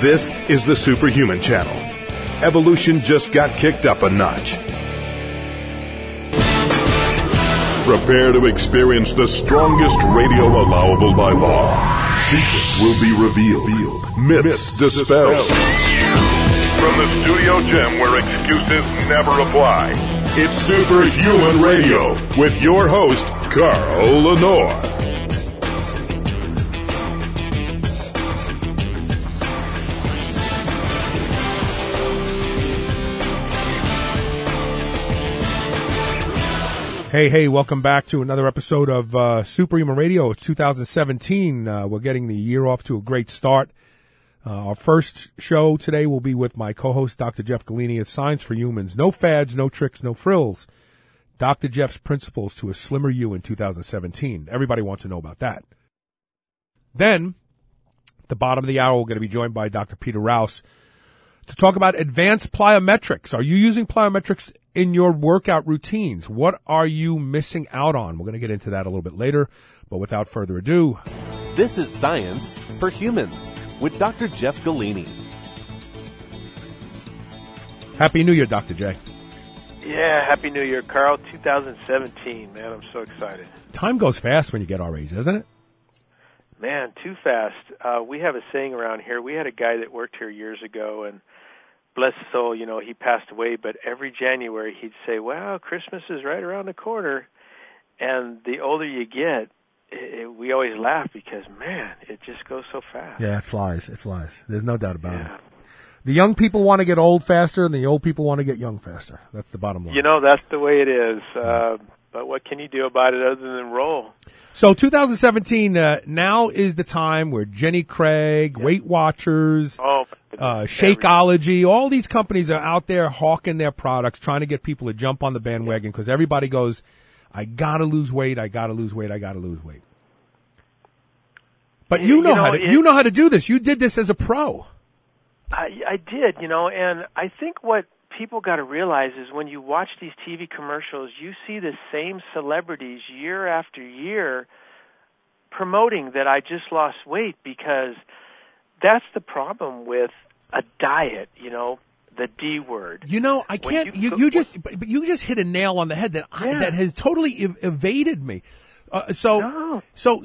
This is the Superhuman Channel. Evolution just got kicked up a notch. Prepare to experience the strongest radio allowable by law. Secrets will be revealed. Myths dispelled. From the studio gym where excuses never apply, it's Superhuman Radio with your host, Carl Lenore. Hey, welcome back to another episode of Superhuman Radio. It's 2017. We're getting the year off to a great start. Our first show today will be with my co-host, Dr. Jeff Galini at Science for Humans. No fads, no tricks, no frills. Dr. Jeff's principles to a slimmer you in 2017. Everybody wants to know about that. Then, at the bottom of the hour, we're going to be joined by Dr. Peter Rouse to talk about advanced plyometrics. Are you using plyometrics in your workout routines? What are you missing out on? We're going to get into that a little bit later, but without further ado, this is Science for Humans with Dr. Jeff Galini. Happy New Year, Dr. J. Yeah, Happy New Year, Carl. 2017, man. I'm so excited. Time goes fast when you get our age, doesn't it? Man, too fast. We have a saying around here. We had a guy that worked here years ago, and bless his soul, you know, he passed away, but every January he'd say, well, Christmas is right around the corner. And the older you get, we always laugh because, man, it just goes so fast. Yeah, it flies. It flies. There's no doubt about it. The young people want to get old faster, and the old people want to get young faster. That's the bottom line. You know, that's the way it is. But what can you do about it other than roll? So 2017, now is the time where Jenny Craig, Weight Watchers, Shakeology, all these companies are out there hawking their products, trying to get people to jump on the bandwagon because everybody goes, I got to lose weight, I got to lose weight, I got to lose weight. But you know how to do this. You did this as a pro. I did, you know, and I think what people got to realize is when you watch these TV commercials, you see the same celebrities year after year promoting that I just lost weight, because that's the problem with a diet, you know, the D word. You know, I can't. You just hit a nail on the head that that has totally evaded me. So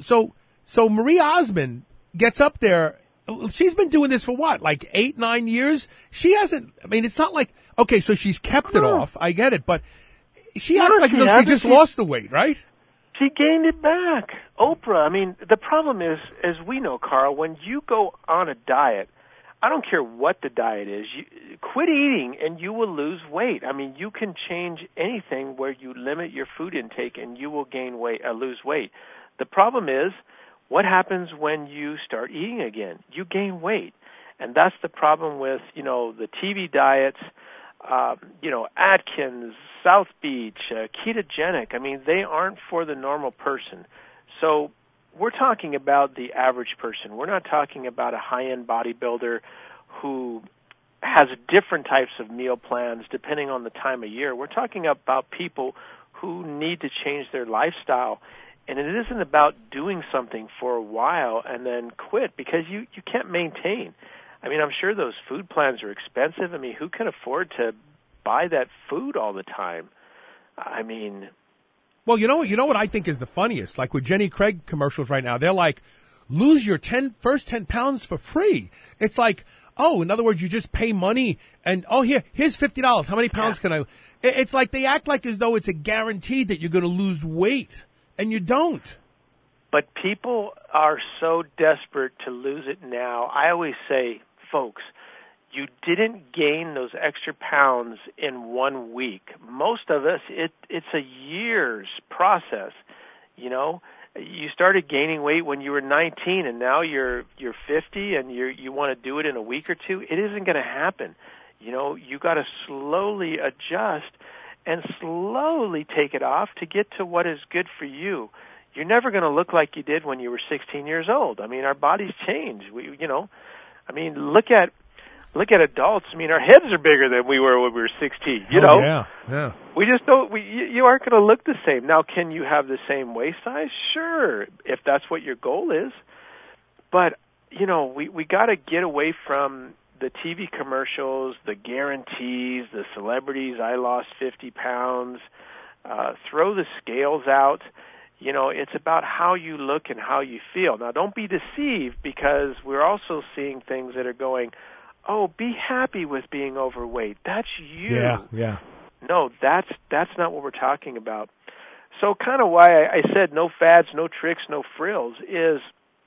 Marie Osmond gets up there. She's been doing this for what, like 8-9 years? She hasn't. I mean, it's not like. Okay, so she's kept it off. I get it, but she acts like as though she just lost the weight, right? She gained it back. Oprah, I mean, the problem is, as we know, Carl, when you go on a diet, I don't care what the diet is, you quit eating and you will lose weight. I mean, you can change anything where you limit your food intake and you will lose weight. The problem is, what happens when you start eating again? You gain weight. And that's the problem with, you know, the TV diets, you know, Atkins, South Beach, ketogenic. I mean, they aren't for the normal person. So we're talking about the average person. We're not talking about a high-end bodybuilder who has different types of meal plans depending on the time of year. We're talking about people who need to change their lifestyle. And it isn't about doing something for a while and then quit, because you can't maintain. I mean, I'm sure those food plans are expensive. I mean, who can afford to buy that food all the time? I mean... Well, you know what I think is the funniest? Like with Jenny Craig commercials right now, they're like, lose your first 10 pounds for free. It's like, oh, in other words, you just pay money and, oh, here's $50. How many pounds can I... It's like they act like as though it's a guarantee that you're going to lose weight, and you don't. But people are so desperate to lose it now. I always say, folks, you didn't gain those extra pounds in 1 week. Most of us, it's a year's process. You know, you started gaining weight when you were 19, and now you're 50, and you want to do it in a week or two. It isn't going to happen. You know, you got to slowly adjust and slowly take it off to get to what is good for you. You're never going to look like you did when you were 16 years old. I mean, our bodies change. Look at adults. I mean, our heads are bigger than we were when we were 16. You know? Yeah. We just don't. You aren't going to look the same. Now, can you have the same waist size? Sure, if that's what your goal is. But we got to get away from the TV commercials, the guarantees, the celebrities, I lost 50 pounds, throw the scales out. It's about how you look and how you feel. Now, don't be deceived, because we're also seeing things that are going, oh, be happy with being overweight. That's you. Yeah. No, that's not what we're talking about. So kind of why I said no fads, no tricks, no frills is,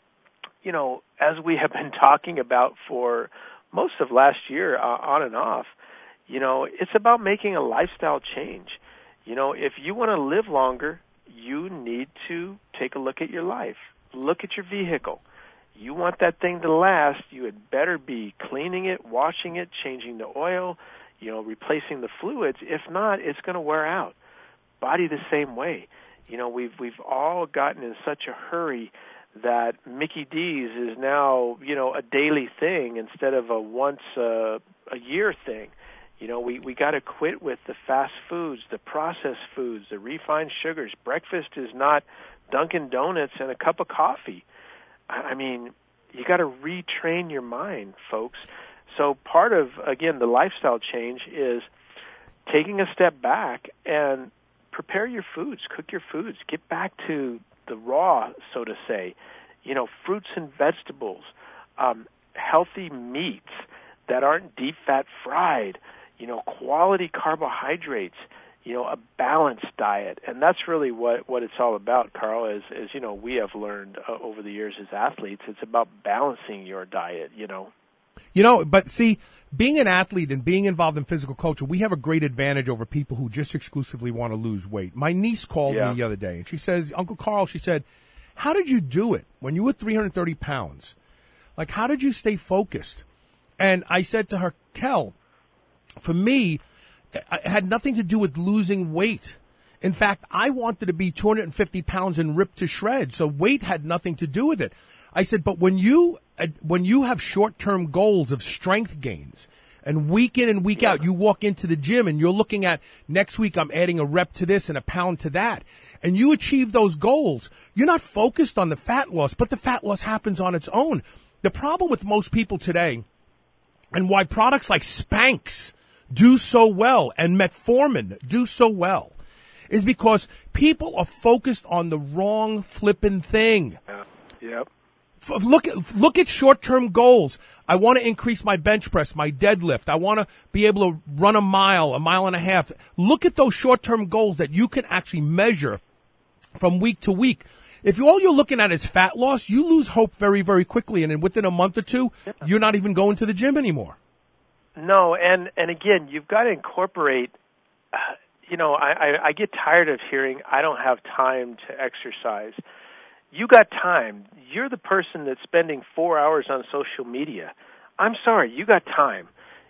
as we have been talking about for most of last year, on and off, it's about making a lifestyle change. If you want to live longer, you need to take a look at your life. Look at your vehicle. You want that thing to last, you had better be cleaning it, washing it, changing the oil, replacing the fluids. If not, it's going to wear out. Body the same way. We've all gotten in such a hurry that Mickey D's is now, a daily thing instead of a once a year thing. We got to quit with the fast foods, the processed foods, the refined sugars. Breakfast is not Dunkin' Donuts and a cup of coffee. I mean, you got to retrain your mind, folks. So part of, again, the lifestyle change is taking a step back and prepare your foods, cook your foods, get back to the raw, so to say. Fruits and vegetables, healthy meats that aren't deep fat fried, quality carbohydrates, a balanced diet. And that's really what it's all about, Carl, as we have learned over the years as athletes. It's about balancing your diet, But see, being an athlete and being involved in physical culture, we have a great advantage over people who just exclusively want to lose weight. My niece called me the other day, and she says, Uncle Carl, she said, how did you do it when you were 330 pounds? Like, how did you stay focused? And I said to her, Kel, for me, it had nothing to do with losing weight. In fact, I wanted to be 250 pounds and ripped to shreds, so weight had nothing to do with it. I said, but when you have short-term goals of strength gains, and week in and week out, you walk into the gym and you're looking at, next week I'm adding a rep to this and a pound to that, and you achieve those goals, you're not focused on the fat loss, but the fat loss happens on its own. The problem with most people today, and why products like Spanx do so well and Metformin do so well, is because people are focused on the wrong flippin' thing. Yep. Look at short-term goals. I want to increase my bench press, my deadlift. I want to be able to run a mile and a half. Look at those short-term goals that you can actually measure from week to week. If all you're looking at is fat loss, you lose hope very, very quickly. And then within a month or two, you're not even going to the gym anymore. No, and again, you've got to incorporate, I get tired of hearing, I don't have time to exercise. You got time. You're the person that's spending 4 hours on social media. I'm sorry, you got time.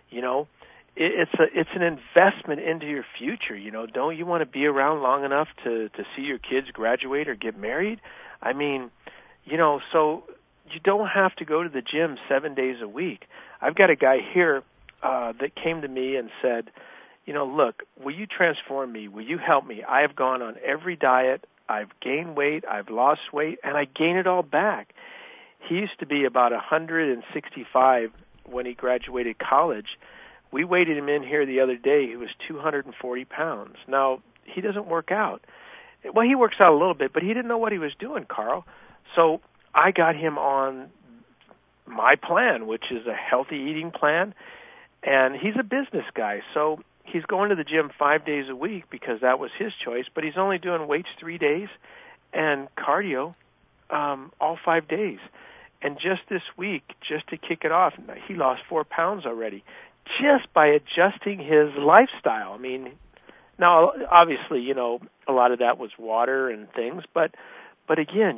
It's an investment into your future. Don't you want to be around long enough to see your kids graduate or get married? I mean, so you don't have to go to the gym 7 days a week. I've got a guy here that came to me and said, look, will you transform me? Will you help me? I have gone on every diet. I've gained weight, I've lost weight, and I gain it all back. He used to be about 165 when he graduated college. We weighed him in here the other day. He was 240 pounds. Now, he doesn't work out. Well, he works out a little bit, but he didn't know what he was doing, Carl. So I got him on my plan, which is a healthy eating plan, and he's a business guy, so he's going to the gym 5 days a week because that was his choice, but he's only doing weights 3 days and cardio all 5 days. And just this week, just to kick it off, he lost 4 pounds already just by adjusting his lifestyle. I mean, now, obviously, a lot of that was water and things, but again,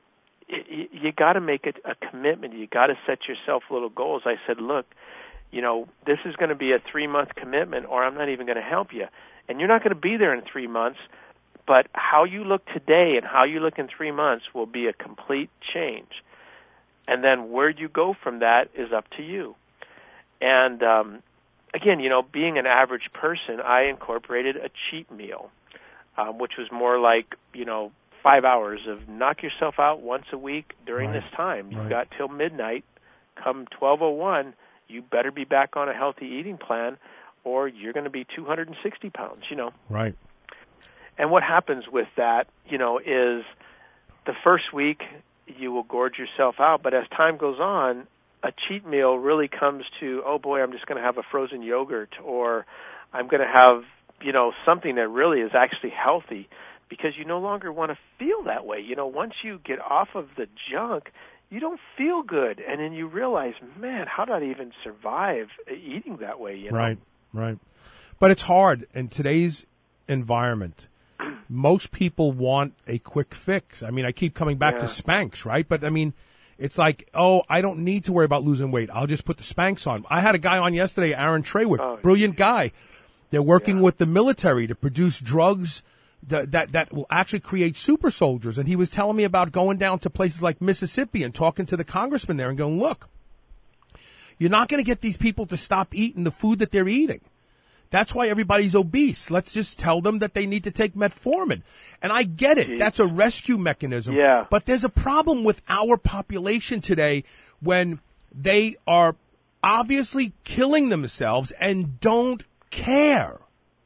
you got to make a commitment. You got to set yourself little goals. I said, look, this is going to be a 3-month commitment or I'm not even going to help you. And you're not going to be there in 3 months, but how you look today and how you look in 3 months will be a complete change. And then where you go from that is up to you. And, again, being an average person, I incorporated a cheat meal, which was more like, 5 hours of knock yourself out once a week during Right. this time. You've Right. got till midnight. Come 12:01, you better be back on a healthy eating plan, or you're going to be 260 pounds, Right. And what happens with that, is the first week you will gorge yourself out, but as time goes on, a cheat meal really comes to, oh boy, I'm just going to have a frozen yogurt, or I'm going to have, something that really is actually healthy, because you no longer want to feel that way. Once you get off of the junk, you don't feel good, and then you realize, man, how did I even survive eating that way? Right. But it's hard in today's environment. Most people want a quick fix. I mean, I keep coming back to Spanx, right? But I mean, it's like, oh, I don't need to worry about losing weight. I'll just put the Spanx on. I had a guy on yesterday, Aaron Treywick, brilliant guy. They're working with the military to produce drugs that will actually create super soldiers. And he was telling me about going down to places like Mississippi and talking to the congressman there and going, look, you're not going to get these people to stop eating the food that they're eating. That's why everybody's obese. Let's just tell them that they need to take metformin. And I get it. That's a rescue mechanism. Yeah. But there's a problem with our population today when they are obviously killing themselves and don't care.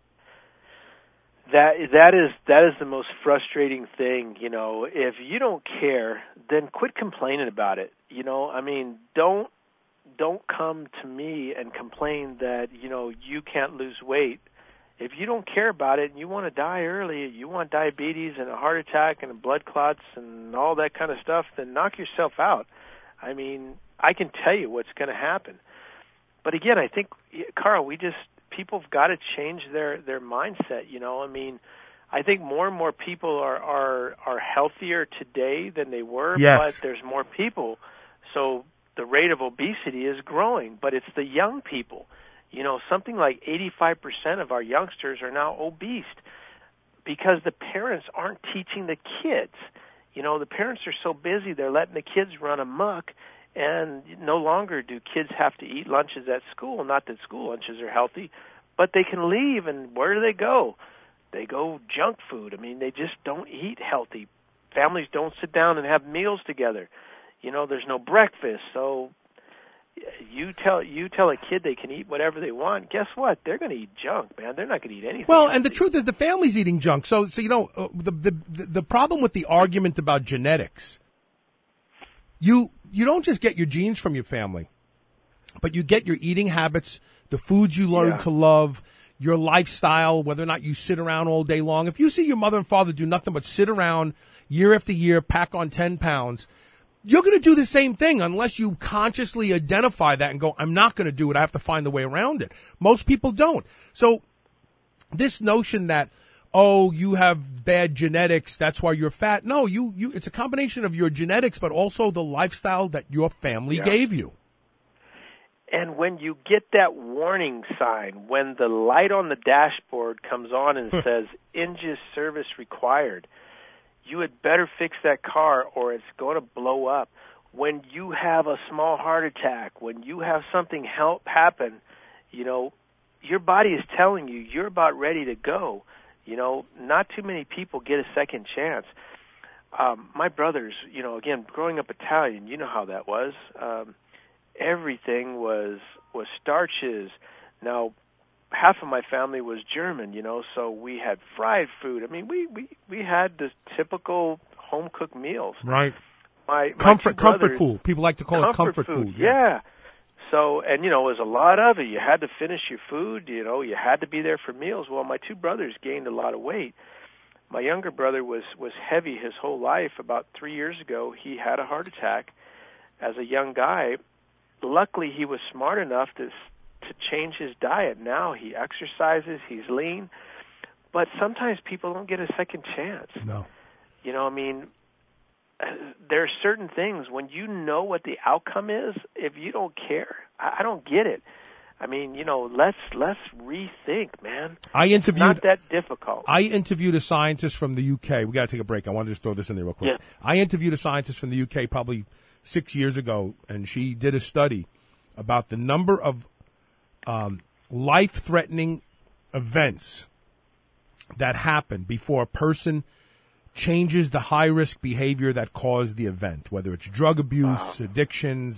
That is the most frustrating thing, If you don't care, then quit complaining about it. Don't come to me and complain that, you can't lose weight. If you don't care about it and you want to die early, you want diabetes and a heart attack and blood clots and all that kind of stuff, then knock yourself out. I mean, I can tell you what's going to happen. But again, I think, Carl, people have got to change their mindset, I think more and more people are healthier today than they were, Yes. but there's more people. So the rate of obesity is growing, but it's the young people. Something like 85% of our youngsters are now obese because the parents aren't teaching the kids. The parents are so busy, they're letting the kids run amok, and no longer do kids have to eat lunches at school. Not that school lunches are healthy, but they can leave, and where do they go? They go junk food. I mean, they just don't eat healthy. Families don't sit down and have meals together. There's no breakfast, so you tell a kid they can eat whatever they want. Guess what? They're going to eat junk, man. They're not going to eat anything. Well, healthy. and the truth is, the family's eating junk. So the problem with the argument about genetics, you don't just get your genes from your family, but you get your eating habits, the foods you learn to love, your lifestyle, whether or not you sit around all day long. If you see your mother and father do nothing but sit around year after year, pack on 10 pounds, you're going to do the same thing unless you consciously identify that and go, I'm not going to do it. I have to find the way around it. Most people don't. So this notion that, oh, you have bad genetics, that's why you're fat. No, it's a combination of your genetics, but also the lifestyle that your family gave you. And when you get that warning sign, when the light on the dashboard comes on and says, "Engine service required," you had better fix that car or it's going to blow up. When you have a small heart attack, when you have something happen, your body is telling you you're about ready to go. Not too many people get a second chance. My brothers, again, growing up Italian, you know how that was. Everything was starches. Now, half of my family was German, so we had fried food. I mean, we had the typical home cooked meals. Right. My comfort food. People like to call it comfort food. Yeah. So, and it was a lot of it. You had to finish your food. You had to be there for meals. Well, my two brothers gained a lot of weight. My younger brother was heavy his whole life. About 3 years ago, he had a heart attack as a young guy. Luckily, he was smart enough to change his diet. Now he exercises, he's lean, but sometimes people don't get a second chance. No. There are certain things when you know what the outcome is, if you don't care, I don't get it. I mean, let's rethink, man. It's not that difficult. I interviewed a scientist from the UK. We got to take a break. I want to just throw this in there real quick. Yeah. I interviewed a scientist from the UK probably 6 years ago, and she did a study about the number of life-threatening events that happen before a person changes the high-risk behavior that caused the event, whether it's drug abuse, addictions,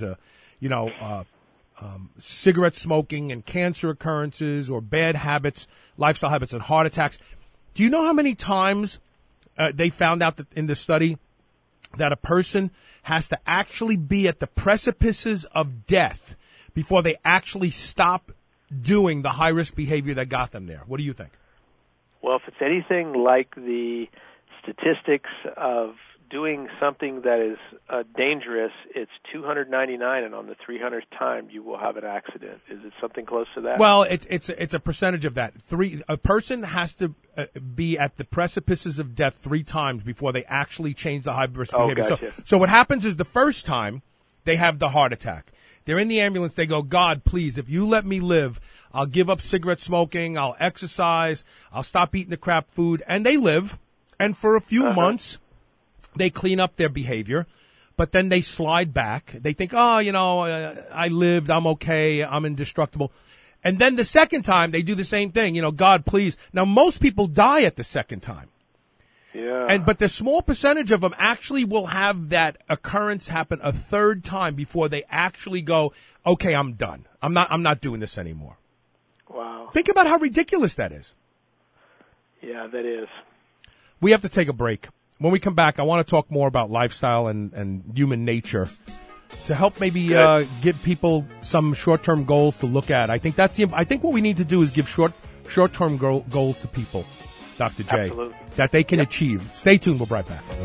cigarette smoking and cancer occurrences, or bad habits, lifestyle habits and heart attacks. Do you know how many times they found out that in the study that a person has to actually be at the precipices of death before they actually stop doing the high-risk behavior that got them there? What do you think? Well, if it's anything like the statistics of doing something that is dangerous, it's 299, and on the 300th time you will have an accident. Is it something close to that? Well, it's a percentage of that. A person has to be at the precipices of death 3 times before they actually change the high-risk behavior. Gotcha. So what happens is the first time they have the heart attack. They're in the ambulance. They go, God, please, if you let me live, I'll give up cigarette smoking. I'll exercise. I'll stop eating the crap food. And they live. And for a few months, they clean up their behavior. But then they slide back. They think, I lived. I'm okay. I'm indestructible. And then the second time, they do the same thing. God, please. Now, most people die at the second time. Yeah. But the small percentage of them actually will have that occurrence happen a third time before they actually go, okay, I'm done. I'm not doing this anymore. Wow. Think about how ridiculous that is. Yeah, that is. We have to take a break. When we come back, I want to talk more about lifestyle and human nature to help maybe give people some short-term goals to look at. I think what we need to do is give short-term goals to people, Dr. J, Absolutely. that they can achieve. Stay tuned. We'll be right back.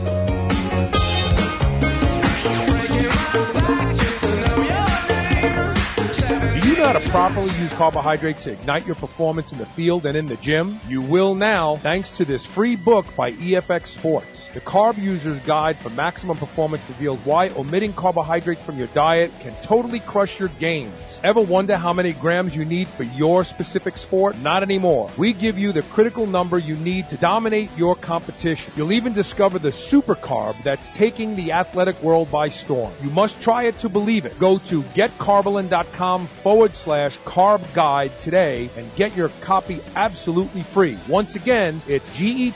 Do you know how to properly use carbohydrates to ignite your performance in the field and in the gym? You will now, thanks to this free book by EFX Sports. The Carb User's Guide for Maximum Performance reveals why omitting carbohydrates from your diet can totally crush your gains. Ever wonder how many grams you need for your specific sport? Not anymore. We give you the critical number you need to dominate your competition. You'll even discover the super carb that's taking the athletic world by storm. You must try it to believe it. Go to getcarbolyn.com/carb guide today and get your copy absolutely free. Once again, it's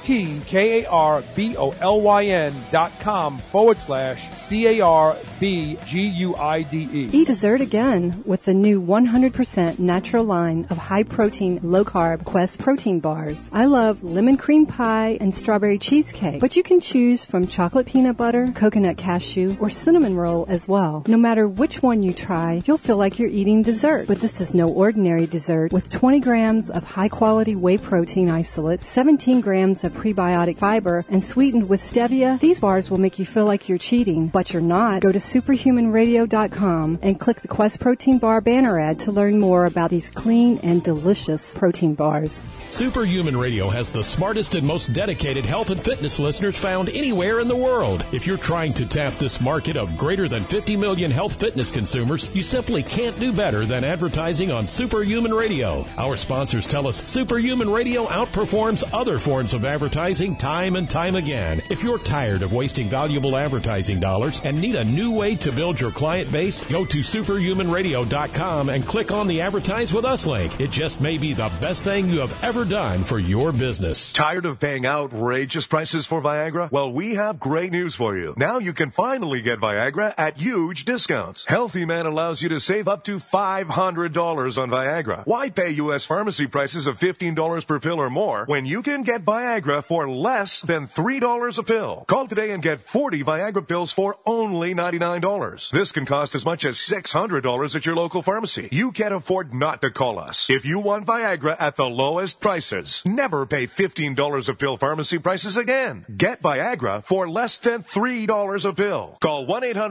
GETKARBOLYN.com/CARBGUIDE. Eat dessert again with the new 100% natural line of high-protein, low-carb Quest protein bars. I love lemon cream pie and strawberry cheesecake, but you can choose from chocolate peanut butter, coconut cashew, or cinnamon roll as well. No matter which one you try, you'll feel like you're eating dessert. But this is no ordinary dessert. With 20 grams of high-quality whey protein isolate, 17 grams of prebiotic fiber, and sweetened with stevia, these bars will make you feel like you're cheating, but you're not. Go to superhumanradio.com and click the Quest protein bar banner ad to learn more about these clean and delicious protein bars. Superhuman Radio has the smartest and most dedicated health and fitness listeners found anywhere in the world. If you're trying to tap this market of greater than 50 million health fitness consumers, you simply can't do better than advertising on Superhuman Radio. Our sponsors tell us Superhuman Radio outperforms other forms of advertising time and time again. If you're tired of wasting valuable advertising dollars and need a new way to build your client base, go to superhumanradio.com and click on the Advertise With Us link. It just may be the best thing you have ever done for your business. Tired of paying outrageous prices for Viagra? Well, we have great news for you. Now you can finally get Viagra at huge discounts. Healthy Man allows you to save up to $500 on Viagra. Why pay U.S. pharmacy prices of $15 per pill or more when you can get Viagra for less than $3 a pill? Call today and get 40 Viagra pills for only $99. This can cost as much as $600 at your local pharmacy. You can't afford not to call us. If you want Viagra at the lowest prices, never pay $15 a pill pharmacy prices again. Get Viagra for less than $3 a pill. Call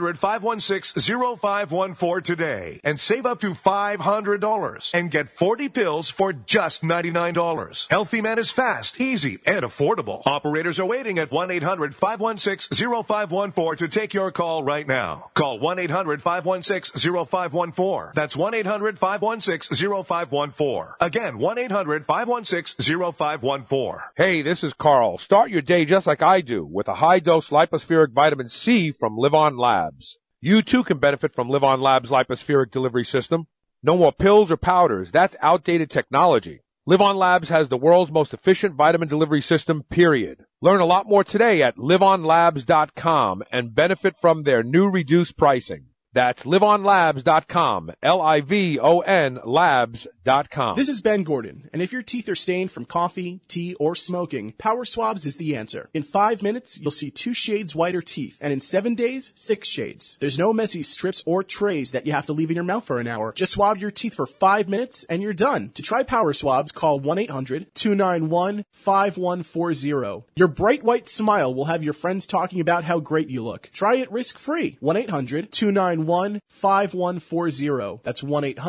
1-800-516-0514 today and save up to $500 and get 40 pills for just $99. Healthy Man is fast, easy, and affordable. Operators are waiting at 1-800-516-0514 to take your call right now. Call 1-800-516-0514. That's 1-800-516-0514. Again, 1-800-516-0514. Hey, this is Carl. Start your day just like I do with a high-dose lipospheric vitamin C from Livon Labs. You too can benefit from Livon Labs' lipospheric delivery system. No more pills or powders. That's outdated technology. LivOn Labs has the world's most efficient vitamin delivery system, period. Learn a lot more today at livonlabs.com and benefit from their new reduced pricing. That's livonlabs.com, Livon labs.com. This is Ben Gordon, and if your teeth are stained from coffee, tea, or smoking, Power Swabs is the answer. In 5 minutes, you'll see 2 shades whiter teeth, and in 7 days, 6 shades. There's no messy strips or trays that you have to leave in your mouth for an hour. Just swab your teeth for 5 minutes, and you're done. To try Power Swabs, call 1-800-291-5140. Your bright white smile will have your friends talking about how great you look. Try it risk-free. 1-800-291-5140. That's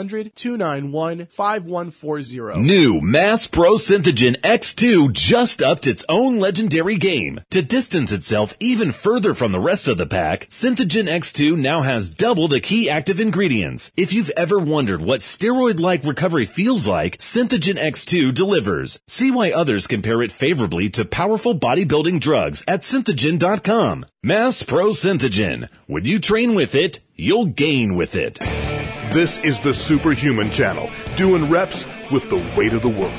1-800-291-5140. New Mass Pro Synthogen X2 just upped its own legendary game. To distance itself even further from the rest of the pack, Synthogen X2 now has double the key active ingredients. If you've ever wondered what steroid-like recovery feels like, Synthogen X2 delivers. See why others compare it favorably to powerful bodybuilding drugs at Synthogen.com. Mass Pro Synthogen. When you train with it, you'll gain with it. This is the Superhuman Channel, doing reps with the weight of the world.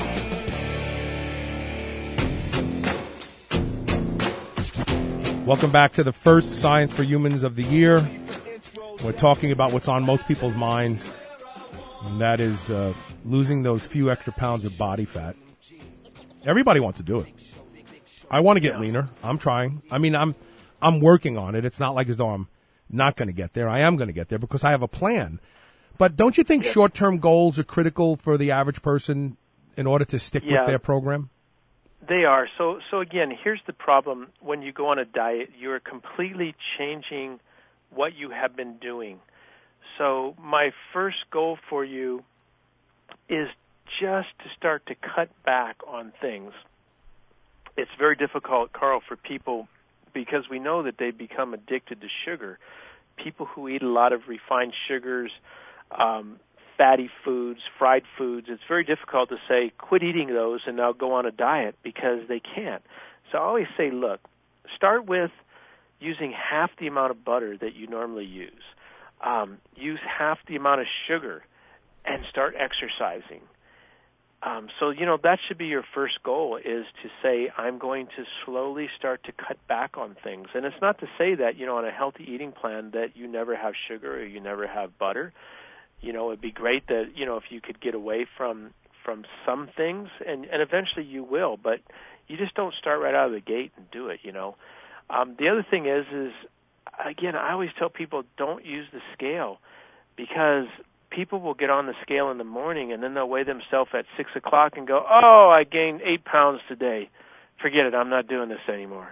Welcome back to the first Science for Humans of the year. We're talking about what's on most people's minds, and that is losing those few extra pounds of body fat. Everybody wants to do it. I want to get leaner. I'm trying. I mean, I'm working on it. It's not like as though I'm not going to get there. I am going to get there because I have a plan. But don't you think short-term goals are critical for the average person in order to stick with their program? They are. So again, here's the problem. When you go on a diet, you're completely changing what you have been doing. So my first goal for you is just to start to cut back on things. It's very difficult, Carl, for people because we know that they become addicted to sugar. People who eat a lot of refined sugars, fatty foods, fried foods, it's very difficult to say, quit eating those and now go on a diet because they can't. So I always say, look, start with using half the amount of butter that you normally use. Use half the amount of sugar and start exercising. So, that should be your first goal is to say, I'm going to slowly start to cut back on things. And it's not to say that, on a healthy eating plan that you never have sugar or you never have butter. It'd be great that, if you could get away from some things, and eventually you will, but you just don't start right out of the gate and do it, The other thing is, again, I always tell people don't use the scale because people will get on the scale in the morning and then they'll weigh themselves at 6 o'clock and go, oh, I gained 8 pounds today. Forget it. I'm not doing this anymore.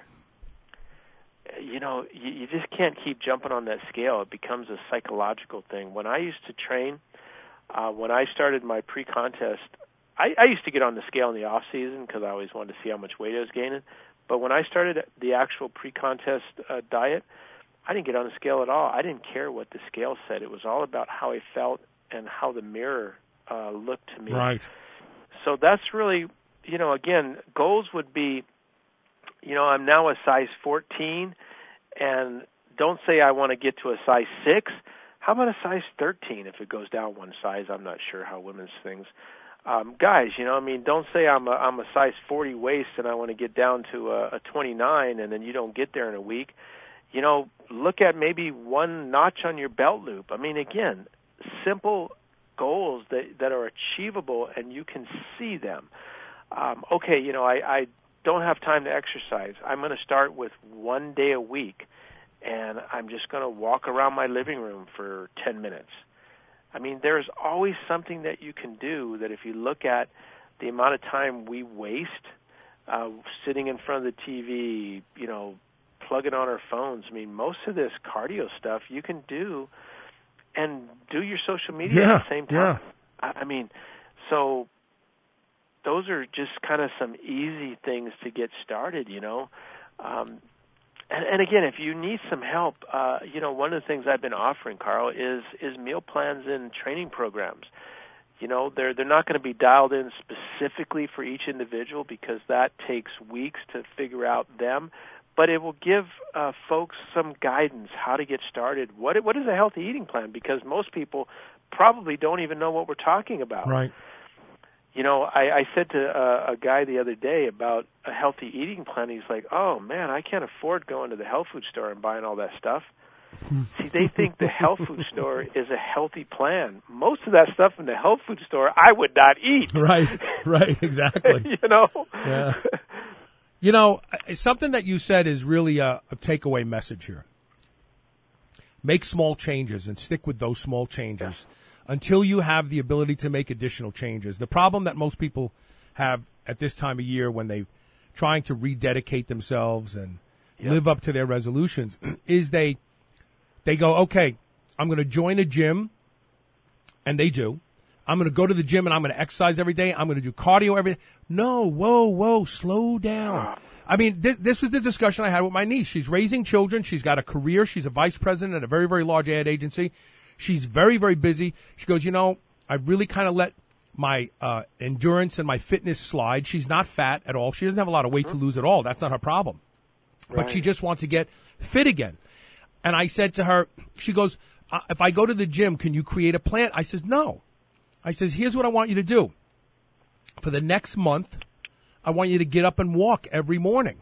You just can't keep jumping on that scale. It becomes a psychological thing. When I used to train, when I started my pre-contest, I used to get on the scale in the off season because I always wanted to see how much weight I was gaining. But when I started the actual pre-contest diet, I didn't get on the scale at all. I didn't care what the scale said. It was all about how I felt and how the mirror looked to me. Right. So that's really, again, goals would be, I'm now a size 14, and don't say I want to get to a size 6. How about a size 13 if it goes down one size? I'm not sure how women's things. Guys, don't say I'm a size 40 waist and I want to get down to a 29, and then you don't get there in a week. Look at maybe one notch on your belt loop. I mean, again, simple goals that are achievable and you can see them. I don't have time to exercise. I'm going to start with 1 day a week, and I'm just going to walk around my living room for 10 minutes. I mean, there's always something that you can do that if you look at the amount of time we waste sitting in front of the TV, plugging on our phones. I mean, most of this cardio stuff you can do and do your social media at the same time. I mean, so those are just kind of some easy things to get started, And again, if you need some help, one of the things I've been offering, Carl, is meal plans and training programs. They're not going to be dialed in specifically for each individual because that takes weeks to figure out them. But it will give folks some guidance how to get started. What is a healthy eating plan? Because most people probably don't even know what we're talking about. Right. You know, I said to a guy the other day about a healthy eating plan. He's like, oh, man, I can't afford going to the health food store and buying all that stuff. See, they think the health food store is a healthy plan. Most of that stuff in the health food store, I would not eat. Right, exactly. You know? Yeah. You know, something that you said is really a takeaway message here. Make small changes and stick with those small changes until you have the ability to make additional changes. The problem that most people have at this time of year when they're trying to rededicate themselves and live up to their resolutions is they go, okay, I'm going to join a gym, and they do. I'm going to go to the gym and I'm going to exercise every day. I'm going to do cardio every day. No, whoa, slow down. I mean, this was the discussion I had with my niece. She's raising children. She's got a career. She's a vice president at a very, very large ad agency. She's very, very busy. She goes, you know, I really kind of let my endurance and my fitness slide. She's not fat at all. She doesn't have a lot of weight to lose at all. That's not her problem. Right. But she just wants to get fit again. And I said to her, she goes, if I go to the gym, can you create a plan? I says, no. I says, here's what I want you to do. For the next month, I want you to get up and walk every morning.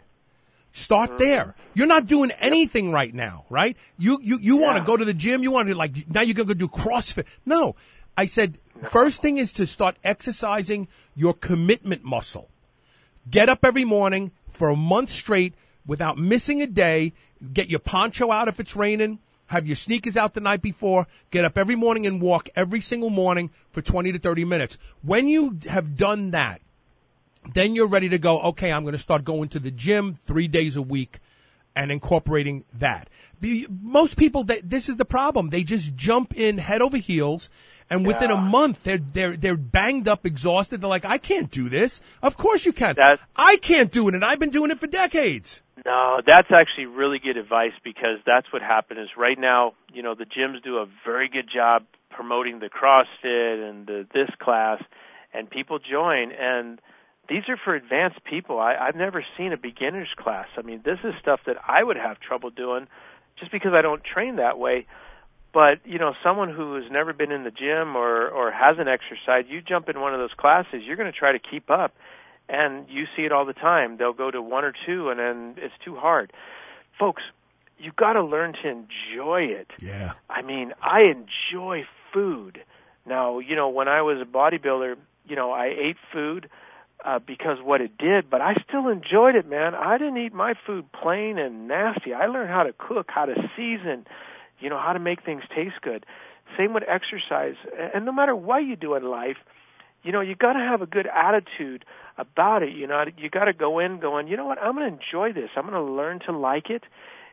Start there. You're not doing anything right now, right? You want to go to the gym. You want to now you're going to go do CrossFit. No. I said, first thing is to start exercising your commitment muscle. Get up every morning for a month straight without missing a day. Get your poncho out if it's raining. Have your sneakers out the night before. Get up every morning and walk every single morning for 20 to 30 minutes. When you have done that, then you're ready to go, okay, I'm going to start going to the gym 3 days a week and incorporating that. Most people, this is the problem. They just jump in head over heels, and within a month, they're banged up, exhausted. They're like, I can't do this. Of course you can. I can't do it, and I've been doing it for decades. No, that's actually really good advice, because that's what happened is right now, you know, the gyms do a very good job promoting the CrossFit and this class, and people join, and these are for advanced people. I've never seen a beginner's class. I mean, this is stuff that I would have trouble doing just because I don't train that way. But, you know, someone who has never been in the gym or hasn't exercised, you jump in one of those classes, you're going to try to keep up. And you see it all the time. They'll go to one or two, and then it's too hard. Folks, you've got to learn to enjoy it. Yeah. I mean, I enjoy food. Now, you know, when I was a bodybuilder, you know, I ate food because what it did, but I still enjoyed it, man. I didn't eat my food plain and nasty. I learned how to cook, how to season, you know, how to make things taste good. Same with exercise. And no matter what you do in life, you know, you got to have a good attitude about it. You know, you got to go in going, you know what, I'm going to enjoy this. I'm going to learn to like it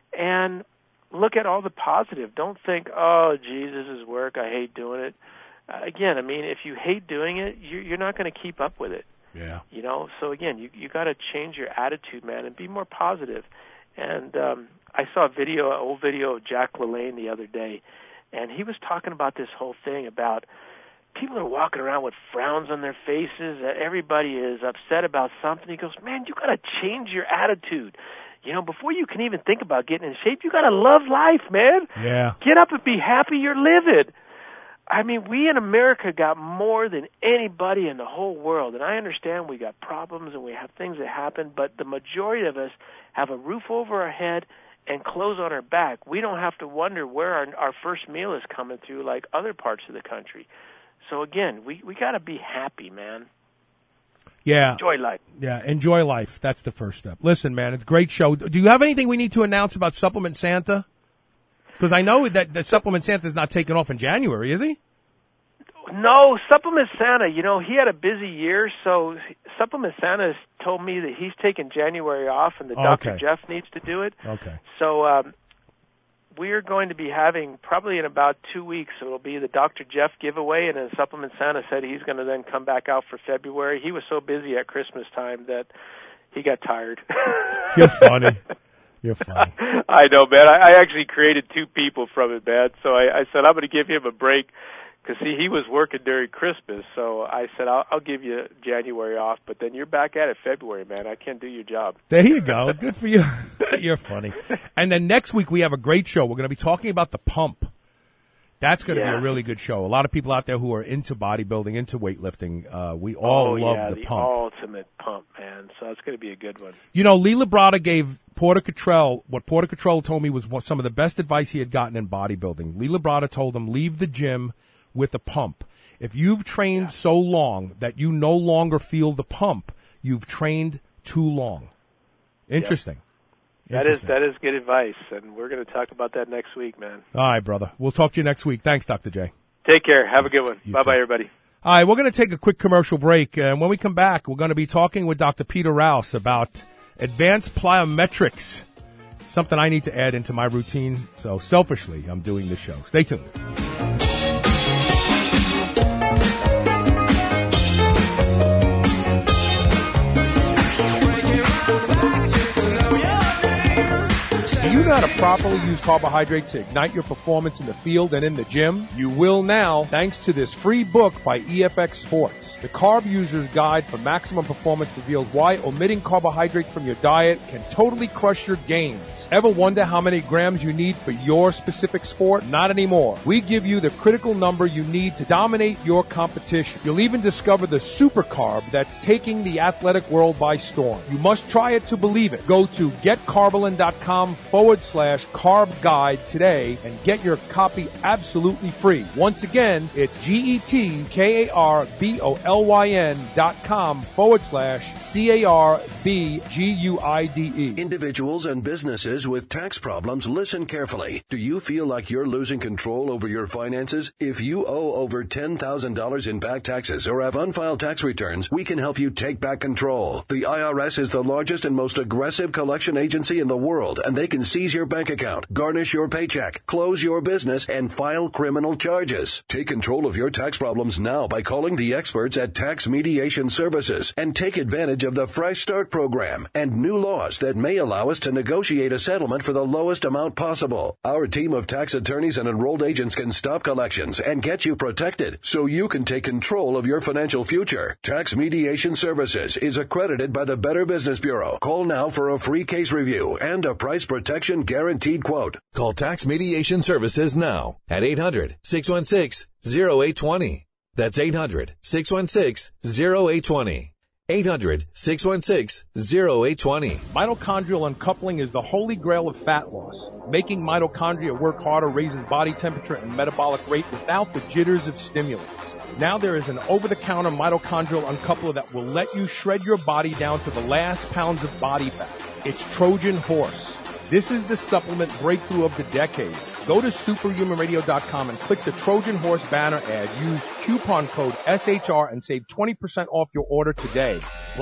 and look at all the positive. Don't think, oh, geez, this is work. I hate doing it. Again, I mean, if you hate doing it, you're not going to keep up with it. Yeah. You know, so again, you got to change your attitude, man, and be more positive. And I saw an old video of Jack LaLanne the other day, and he was talking about this whole thing about people are walking around with frowns on their faces. Everybody is upset about something. He goes, man, you got to change your attitude. You know, before you can even think about getting in shape, you got to love life, man. Yeah. Get up and be happy you're living. I mean, we in America got more than anybody in the whole world, and I understand we got problems and we have things that happen, but the majority of us have a roof over our head and clothes on our back. We don't have to wonder where our first meal is coming through like other parts of the country. So, again, we got to be happy, man. Yeah. Enjoy life. Yeah, enjoy life. That's the first step. Listen, man, it's a great show. Do you have anything we need to announce about Supplement Santa? Because I know that Supplement Santa's not taking off in January, is he? No, Supplement Santa, you know, he had a busy year, so Supplement Santa told me that he's taking January off and that Dr. Jeff needs to do it. Okay. So we're going to be having, probably in about 2 weeks, it'll be the Dr. Jeff giveaway, and then Supplement Santa said he's going to then come back out for February. He was so busy at Christmas time that he got tired. You're funny. You're funny. I know, man. I actually created two people from it, man. So I said I'm going to give him a break because, see, he was working during Christmas. So I said I'll give you January off, but then you're back at it February, man. I can't do your job. There you go. Good for you. You're funny. And then next week we have a great show. We're going to be talking about the pump. That's going to be a really good show. A lot of people out there who are into bodybuilding, into weightlifting, we all love the pump. Ultimate pump, man. So it's going to be a good one. You know, Lee Labrada gave Porter Cottrell, what Porter Cottrell told me was some of the best advice he had gotten in bodybuilding. Lee Labrada told him, leave the gym with a pump. If you've trained so long that you no longer feel the pump, you've trained too long. Interesting. Yep. That is good advice, and we're going to talk about that next week, man. All right, brother. We'll talk to you next week. Thanks, Dr. J. Take care. Have a good one. Bye-bye, everybody. All right, we're going to take a quick commercial break, and when we come back, we're going to be talking with Dr. Peter Rouse about advanced plyometrics, something I need to add into my routine, so selfishly, I'm doing this show. Stay tuned. Do you know how to properly use carbohydrates to ignite your performance in the field and in the gym? You will now, thanks to this free book by EFX Sports. The Carb User's Guide for Maximum Performance reveals why omitting carbohydrates from your diet can totally crush your gains. Ever wonder how many grams you need for your specific sport? Not anymore. We give you the critical number you need to dominate your competition. You'll even discover the super carb that's taking the athletic world by storm. You must try it to believe it. Go to getcarbolyn.com/carb guide today and get your copy absolutely free. Once again, it's getkarbolyn.com/CARBGUIDE. Individuals and businesses with tax problems, listen carefully. Do you feel like you're losing control over your finances? If you owe over $10,000 in back taxes or have unfiled tax returns, we can help you take back control. The IRS is the largest and most aggressive collection agency in the world, and they can seize your bank account, garnish your paycheck, close your business, and file criminal charges. Take control of your tax problems now by calling the experts at Tax Mediation Services and take advantage of the Fresh Start program and new laws that may allow us to negotiate a settlement for the lowest amount possible. Our team of tax attorneys and enrolled agents can stop collections and get you protected so you can take control of your financial future. Tax Mediation Services is accredited by the Better Business Bureau. Call now for a free case review and a price protection guaranteed quote. Call Tax Mediation Services now at 800-616-0820. That's 800-616-0820. 800-616-0820. Mitochondrial uncoupling is the holy grail of fat loss. Making mitochondria work harder raises body temperature and metabolic rate without the jitters of stimulants. Now there is an over-the-counter mitochondrial uncoupler that will let you shred your body down to the last pounds of body fat. It's Trojan Horse. This is the supplement breakthrough of the decade. Go to superhumanradio.com and click the Trojan Horse banner ad. Use coupon code SHR and save 20% off your order today.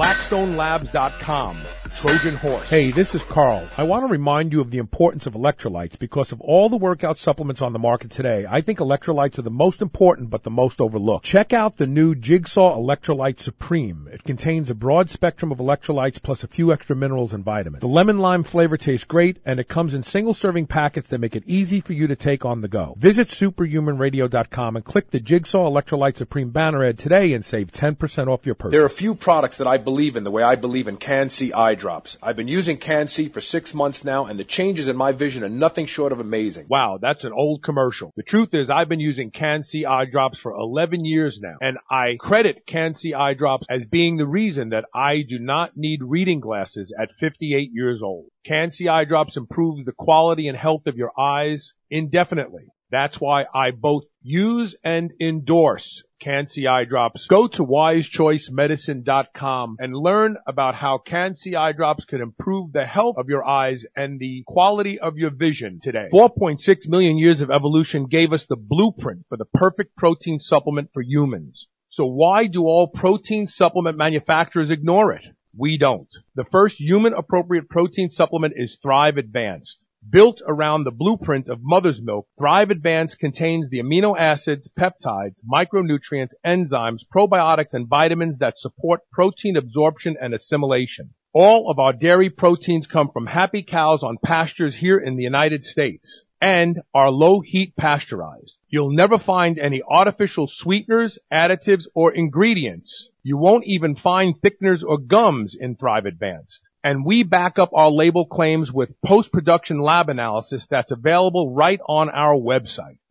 BlackstoneLabs.com. Trojan Horse. Hey, this is Carl. I want to remind you of the importance of electrolytes because of all the workout supplements on the market today. I think electrolytes are the most important but the most overlooked. Check out the new Jigsaw Electrolyte Supreme. It contains a broad spectrum of electrolytes plus a few extra minerals and vitamins. The lemon lime flavor tastes great and it comes in single serving packets that make it easy for you to take on the go. Visit superhumanradio.com and click the Jigsaw Electrolyte Supreme banner ad today and save 10% off your purchase. There are a few products that I believe in the way I believe in Can-C eye drops. I've been using Can-C for 6 months now, and the changes in my vision are nothing short of amazing. Wow, that's an old commercial. The truth is I've been using Can-C eye drops for 11 years now, and I credit Can-C eye drops as being the reason that I do not need reading glasses at 58 years old. Can-C eye drops improves the quality and health of your eyes indefinitely. That's why I both use and endorse Can-C eye drops. Go to wisechoicemedicine.com and learn about how Can-C eye drops can improve the health of your eyes and the quality of your vision today. 4.6 million years of evolution gave us the blueprint for the perfect protein supplement for humans. So why do all protein supplement manufacturers ignore it? We don't. The first human-appropriate protein supplement is Thrive Advanced. Built around the blueprint of mother's milk, Thrive Advanced contains the amino acids, peptides, micronutrients, enzymes, probiotics, and vitamins that support protein absorption and assimilation. All of our dairy proteins come from happy cows on pastures here in the United States and are low heat pasteurized. You'll never find any artificial sweeteners, additives, or ingredients. You won't even find thickeners or gums in Thrive Advanced. And we back up our label claims with post-production lab analysis that's available right on our website.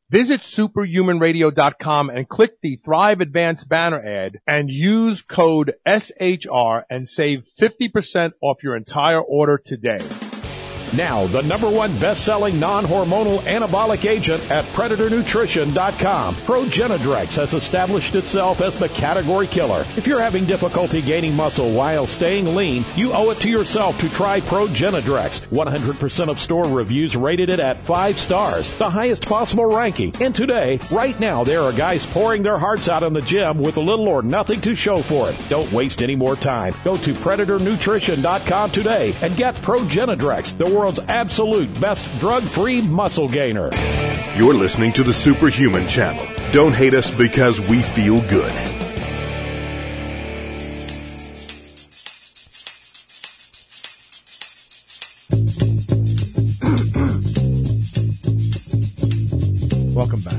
Visit superhumanradio.com and click the Thrive Advanced banner ad and use code SHR and save 50% off your entire order today. Now, the #1 best-selling non-hormonal anabolic agent at PredatorNutrition.com. Progenadrex has established itself as the category killer. If you're having difficulty gaining muscle while staying lean, you owe it to yourself to try Progenadrex. 100% of store reviews rated it at 5 stars, the highest possible ranking. And today, right now, there are guys pouring their hearts out in the gym with little or nothing to show for it. Don't waste any more time. Go to PredatorNutrition.com today and get Progenadrex, the world's absolute best drug-free muscle gainer. You're listening to the Superhuman Channel. Don't hate us because we feel good. Welcome back.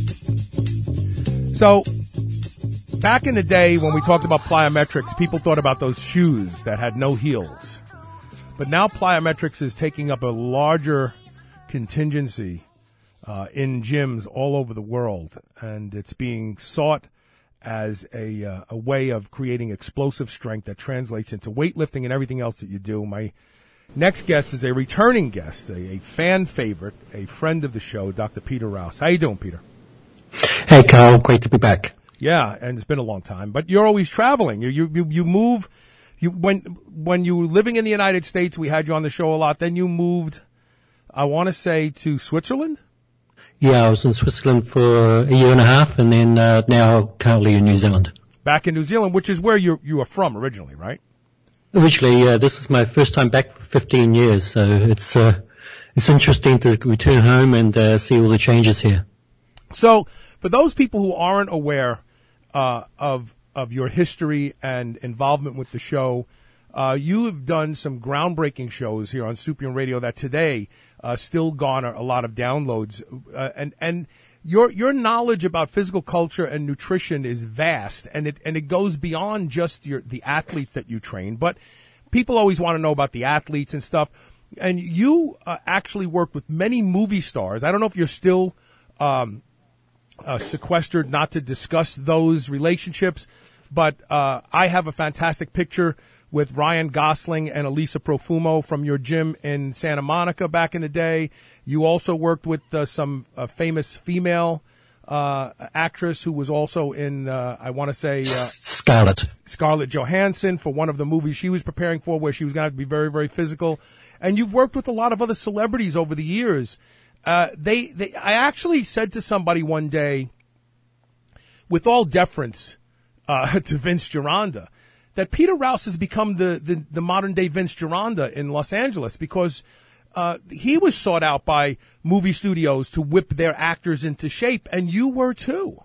So, back in the day when we talked about plyometrics, people thought about those shoes that had no heels. But now plyometrics is taking up a larger contingency in gyms all over the world, and it's being sought as a way of creating explosive strength that translates into weightlifting and everything else that you do. My next guest is a returning guest, a fan favorite, a friend of the show, Dr. Peter Rouse. How you doing, Peter? Hey, Carl. Great to be back. Yeah, and it's been a long time, but you're always traveling. You move. When you were living in the United States, we had you on the show a lot. Then you moved, I want to say, to Switzerland? Yeah, I was in Switzerland for a year and a half, and then now currently in New Zealand. Back in New Zealand, which is where you are from originally, right? Originally, this is my first time back for 15 years, so it's interesting to return home and see all the changes here. So, for those people who aren't aware of your history and involvement with the show, you have done some groundbreaking shows here on Superhuman Radio that today still garner a lot of downloads. And your knowledge about physical culture and nutrition is vast, and it goes beyond just the athletes that you train. But people always want to know about the athletes and stuff. And you actually worked with many movie stars. I don't know if you're still sequestered not to discuss those relationships, but I have a fantastic picture with Ryan Gosling and Elisa Profumo from your gym in Santa Monica back in the day. You also worked with some famous female actress who was also in, I want to say, Scarlett Johansson for one of the movies she was preparing for, where she was going to have to be very, very physical. And you've worked with a lot of other celebrities over the years. I actually said to somebody one day, with all deference to Vince Gironda, that Peter Rouse has become the modern day Vince Gironda in Los Angeles, because he was sought out by movie studios to whip their actors into shape, and you were too.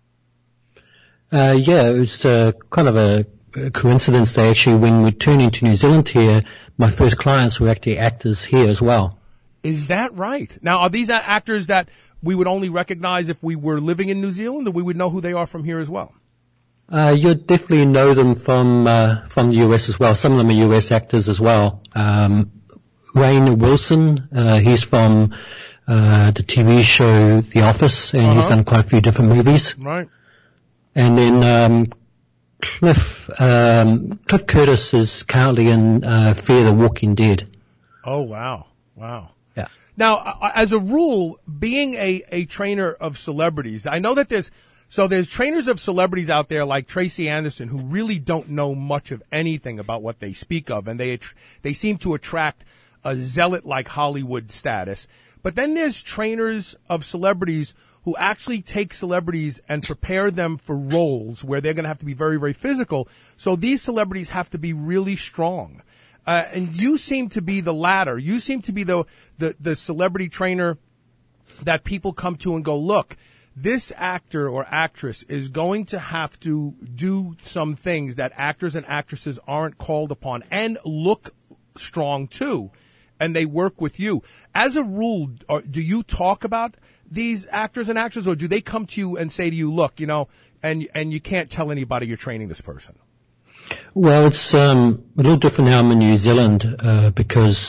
Yeah, it was kind of a coincidence that actually when we turned into New Zealand here, my first clients were actually actors here as well. Is that right? Now, are these actors that we would only recognize if we were living in New Zealand, or we would know who they are from here as well? You'd definitely know them from the US as well. Some of them are US actors as well. Rainn Wilson, he's from the TV show The Office, and he's done quite a few different movies. Right. And then Cliff Curtis is currently in Fear the Walking Dead. Oh, wow. Wow. Yeah. Now, as a rule, being a trainer of celebrities, I know that there's trainers of celebrities out there like Tracy Anderson who really don't know much of anything about what they speak of, and they seem to attract a zealot-like Hollywood status. But then there's trainers of celebrities who actually take celebrities and prepare them for roles where they're going to have to be very, very physical. So these celebrities have to be really strong. And you seem to be the latter. You seem to be the celebrity trainer that people come to and go, look, this actor or actress is going to have to do some things that actors and actresses aren't called upon, and look strong too. And they work with you. As a rule, do you talk about these actors and actresses, or do they come to you and say to you, look, and you can't tell anybody you're training this person? Well, it's a little different now. I'm in New Zealand because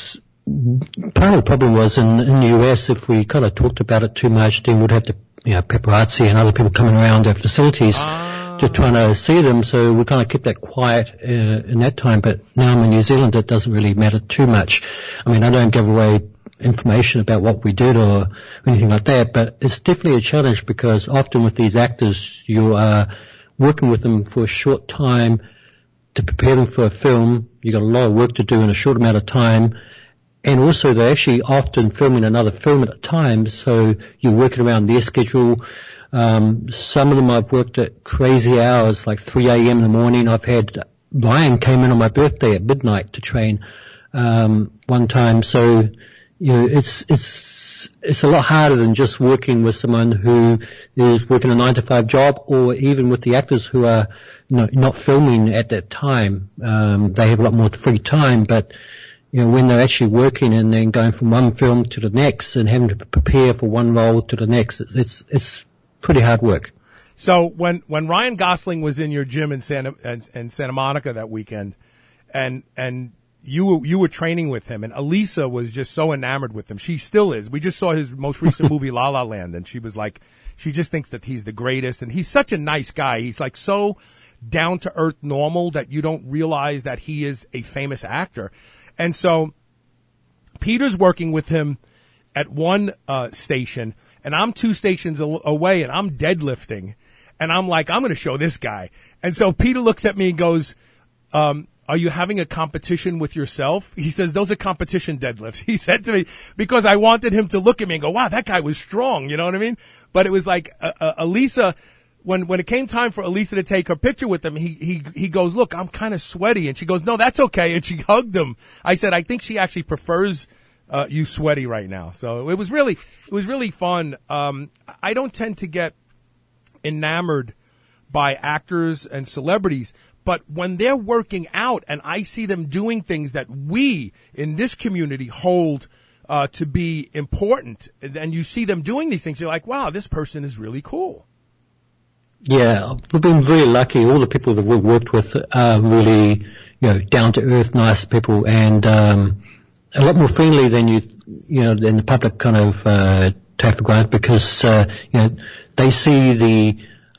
part of the problem was in the US, if we kind of talked about it too much, then we'd have to, paparazzi and other people coming around our facilities to trying to see them. So we kind of kept that quiet in that time. But now I'm in New Zealand, it doesn't really matter too much. I mean, I don't give away information about what we did or anything like that, but it's definitely a challenge because often with these actors, you are working with them for a short time to prepare them for a film. You've got a lot of work to do in a short amount of time. And also they're actually often filming another film at a time, so you're working around their schedule. Some of them I've worked at crazy hours, like 3 a.m. in the morning. I've had Ryan came in on my birthday at midnight to train one time. So, it's a lot harder than just working with someone who is working a 9-to-5 job, or even with the actors who are not filming at that time. They have a lot more free time, but when they're actually working and then going from one film to the next and having to prepare for one role to the next, it's pretty hard work. So when Ryan Gosling was in your gym in Santa Monica that weekend, and you were training with him, and Elisa was just so enamored with him. She still is. We just saw his most recent movie, La La Land, and she was like, she just thinks that he's the greatest, and he's such a nice guy. He's like so down to earth normal that you don't realize that he is a famous actor. And so Peter's working with him at one station, and I'm 2 stations away, and I'm deadlifting. And I'm like, I'm going to show this guy. And so Peter looks at me and goes, are you having a competition with yourself? He says, those are competition deadlifts. He said to me, because I wanted him to look at me and go, wow, that guy was strong. You know what I mean? But it was like Elisa. When it came time for Elisa to take her picture with him, he goes, look, I'm kind of sweaty. And she goes, no, that's okay. And she hugged him. I said, I think she actually prefers you sweaty right now. So it was really fun. I don't tend to get enamored by actors and celebrities, but when they're working out and I see them doing things that we in this community hold to be important, and you see them doing these things, you're like, wow, this person is really cool. Yeah, we've been very lucky. All the people that we've worked with are really, down to earth, nice people, and a lot more friendly than than the public kind of take for granted, because they see the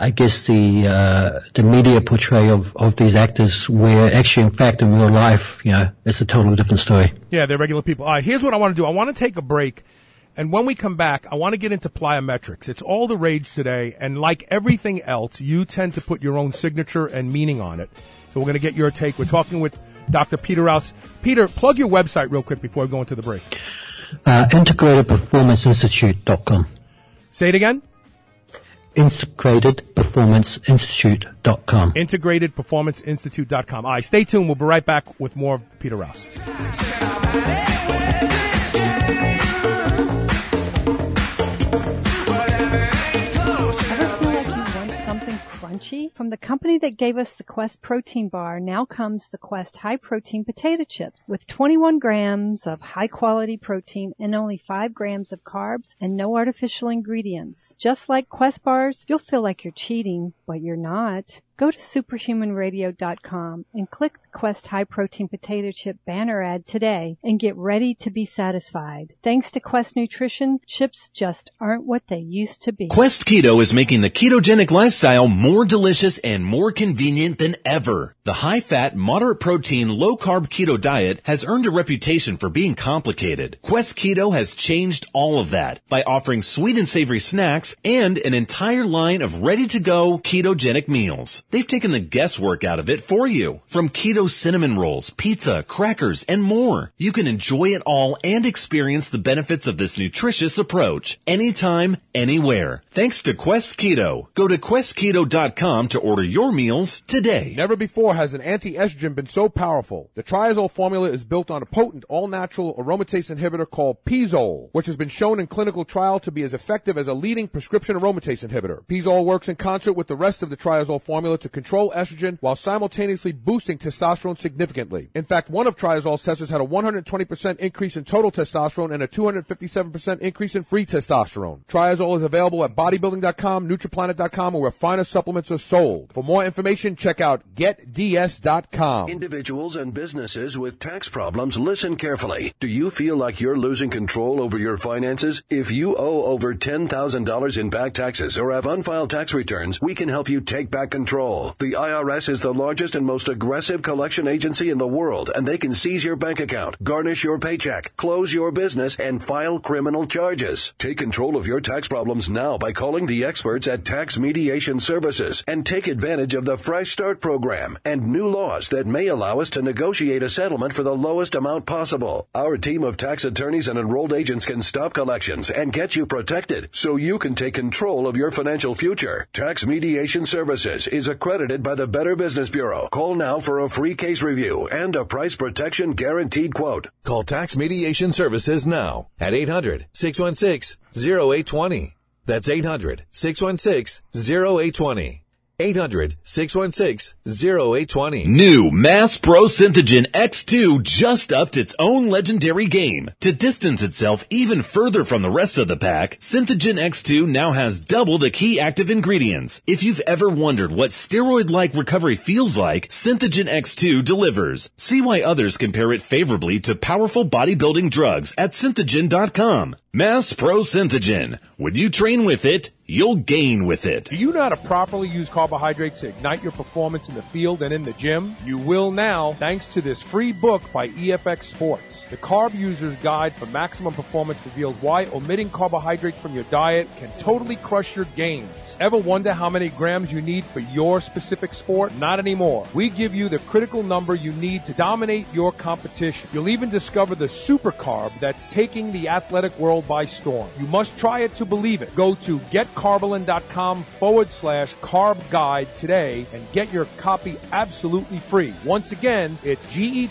media portrayal of these actors, where actually, in fact, in real life, it's a totally different story. Yeah, they're regular people. All right, here's what I want to do. I want to take a break. And when we come back, I want to get into plyometrics. It's all the rage today, and like everything else, you tend to put your own signature and meaning on it. So we're going to get your take. We're talking with Dr. Peter Rouse. Peter, plug your website real quick before we go into the break. IntegratedPerformanceInstitute.com. Say it again? IntegratedPerformanceInstitute.com. IntegratedPerformanceInstitute.com. All right, stay tuned. We'll be right back with more Peter Rouse. Crunchy? From the company that gave us the Quest protein bar, now comes the Quest high protein potato chips with 21 grams of high quality protein and only 5 grams of carbs and no artificial ingredients. Just like Quest bars, you'll feel like you're cheating, but you're not. Go to superhumanradio.com and click the Quest High Protein Potato Chip banner ad today and get ready to be satisfied. Thanks to Quest Nutrition, chips just aren't what they used to be. Quest Keto is making the ketogenic lifestyle more delicious and more convenient than ever. The high-fat, moderate-protein, low-carb keto diet has earned a reputation for being complicated. Quest Keto has changed all of that by offering sweet and savory snacks and an entire line of ready-to-go ketogenic meals. They've taken the guesswork out of it for you. From keto cinnamon rolls, pizza, crackers, and more. You can enjoy it all and experience the benefits of this nutritious approach anytime, anywhere. Thanks to Quest Keto. Go to questketo.com to order your meals today. Never before has an anti-estrogen been so powerful. The Triazole formula is built on a potent all-natural aromatase inhibitor called Pizole, which has been shown in clinical trial to be as effective as a leading prescription aromatase inhibitor. Pizole works in concert with the rest of the Triazole formula to control estrogen while simultaneously boosting testosterone significantly. In fact, one of Triazol's testers had a 120% increase in total testosterone and a 257% increase in free testosterone. Triazol is available at bodybuilding.com, nutriplanet.com, or where finer supplements are sold. For more information, check out getds.com. Individuals and businesses with tax problems, listen carefully. Do you feel like you're losing control over your finances? If you owe over $10,000 in back taxes or have unfiled tax returns, we can help you take back control. The IRS is the largest and most aggressive collection agency in the world, and they can seize your bank account, garnish your paycheck, close your business, and file criminal charges. Take control of your tax problems now by calling the experts at Tax Mediation Services and take advantage of the Fresh Start program and new laws that may allow us to negotiate a settlement for the lowest amount possible. Our team of tax attorneys and enrolled agents can stop collections and get you protected so you can take control of your financial future. Tax Mediation Services is accredited by the Better Business Bureau. Call now for a free case review and a price protection guaranteed quote. Call Tax Mediation Services now at 800-616-0820. That's 800-616-0820. 800-616-0820. New Mass Pro Synthogen X2 just upped its own legendary game. To distance itself even further from the rest of the pack, Synthogen X2 now has double the key active ingredients. If you've ever wondered what steroid-like recovery feels like, Synthogen X2 delivers. See why others compare it favorably to powerful bodybuilding drugs at Synthogen.com. Mass Pro Synthogen. When you train with it, you'll gain with it. Do you know how to properly use carbohydrates to ignite your performance in the field and in the gym? You will now, thanks to this free book by EFX Sports. The Carb User's Guide for Maximum Performance reveals why omitting carbohydrates from your diet can totally crush your gains. Ever wonder how many grams you need for your specific sport? Not anymore. We give you the critical number you need to dominate your competition. You'll even discover the super carb that's taking the athletic world by storm. You must try it to believe it. Go to getcarbolin.com/carb guide today and get your copy absolutely free. Once again, it's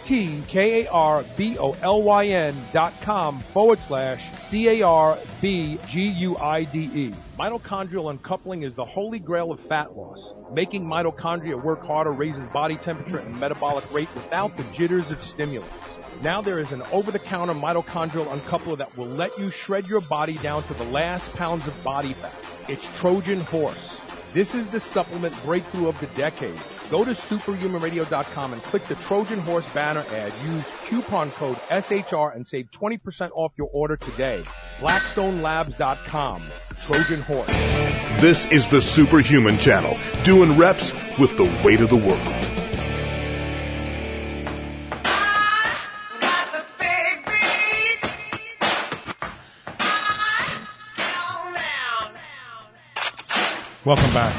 getkarbolin.com/CARBGUIDE. Mitochondrial uncoupling is the holy grail of fat loss. Making mitochondria work harder raises body temperature and metabolic rate without the jitters of stimulants. Now there is an over-the-counter mitochondrial uncoupler that will let you shred your body down to the last pounds of body fat. It's Trojan Horse. This is the supplement breakthrough of the decade. Go to superhumanradio.com and click the Trojan Horse banner ad. Use coupon code SHR and save 20% off your order today. BlackstoneLabs.com. Trojan Horse. This is the Superhuman Channel, doing reps with the weight of the world. Welcome back.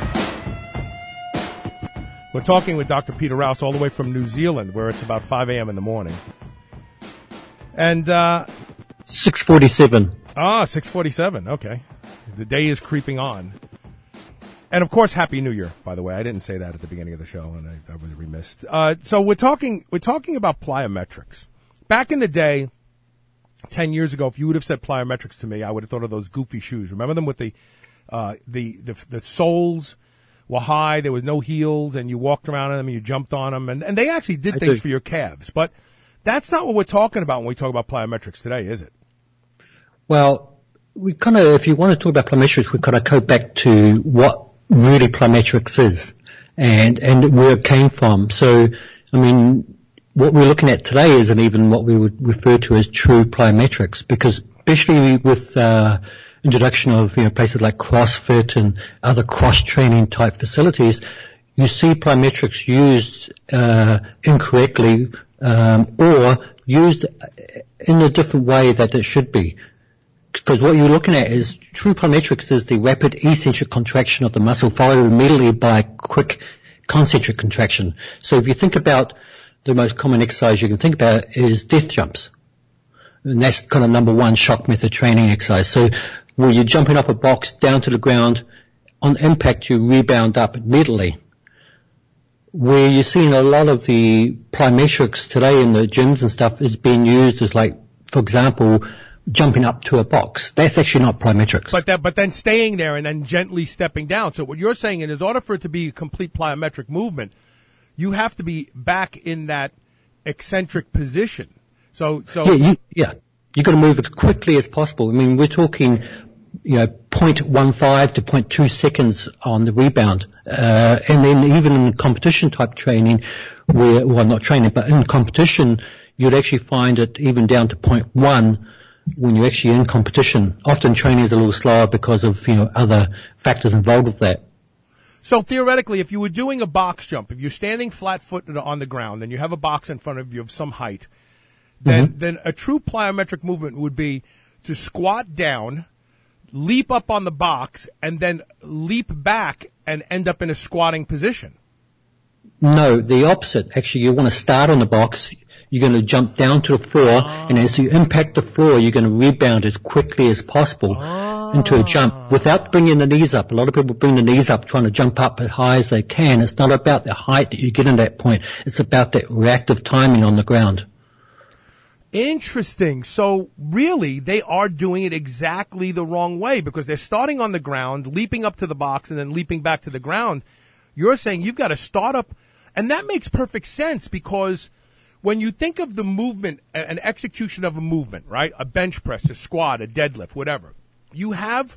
We're talking with Dr. Peter Rouse all the way from New Zealand, where it's about 5 a.m. in the morning. And 6:47. 6:47. Okay. The day is creeping on. And, of course, Happy New Year, by the way. I didn't say that at the beginning of the show, and I was remiss. So we're talking about plyometrics. Back in the day, 10 years ago, if you would have said plyometrics to me, I would have thought of those goofy shoes. Remember them with the soles were high, there was no heels, and you walked around in them and you jumped on them, and they actually did things for your calves. But that's not what we're talking about when we talk about plyometrics today, is it? Well, we kind of, if you want to talk about plyometrics, we kind of go back to what really plyometrics is and where it came from. So, I mean, what we're looking at today isn't even what we would refer to as true plyometrics, because especially with introduction of places like CrossFit and other cross-training type facilities, you see plyometrics used incorrectly or used in a different way that it should be. Because what you're looking at is true plyometrics is the rapid eccentric contraction of the muscle followed immediately by quick concentric contraction. So if you think about the most common exercise you can think about is death jumps. And that's kind of number one shock method training exercise. So where you're jumping off a box down to the ground, on impact you rebound up immediately. Where you're seeing a lot of the plyometrics today in the gyms and stuff is being used as, like, for example, jumping up to a box. That's actually not plyometrics. But then staying there and then gently stepping down. So what you're saying is, in order for it to be a complete plyometric movement, you have to be back in that eccentric position. So you got to move as quickly as possible. I mean, we're talking, 0.15 to 0.2 seconds on the rebound. And then even in competition type training, not training, but in competition, you'd actually find it even down to 0.1 when you're actually in competition. Often training is a little slower because of, other factors involved with that. So theoretically, if you were doing a box jump, if you're standing flat-footed on the ground and you have a box in front of you of some height, then a true plyometric movement would be to squat down, leap up on the box, and then leap back and end up in a squatting position. No, the opposite. Actually, you want to start on the box. You're going to jump down to the floor, and as you impact the floor, you're going to rebound as quickly as possible into a jump without bringing the knees up. A lot of people bring the knees up trying to jump up as high as they can. It's not about the height that you get in that point. It's about that reactive timing on the ground. Interesting. So really, they are doing it exactly the wrong way because they're starting on the ground, leaping up to the box, and then leaping back to the ground. You're saying you've got to start up, and that makes perfect sense because when you think of the movement, an execution of a movement, right? A bench press, a squat, a deadlift, whatever. You have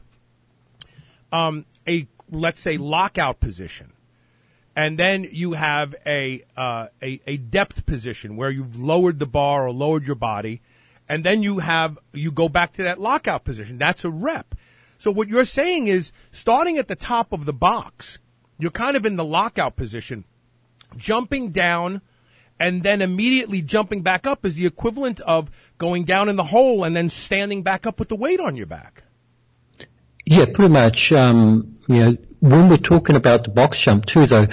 let's say, lockout position. And then you have a depth position where you've lowered the bar or lowered your body. And then you go back to that lockout position. That's a rep. So what you're saying is starting at the top of the box, you're kind of in the lockout position, jumping down and then immediately jumping back up is the equivalent of going down in the hole and then standing back up with the weight on your back. Yeah, pretty much. When we're talking about the box jump too, though,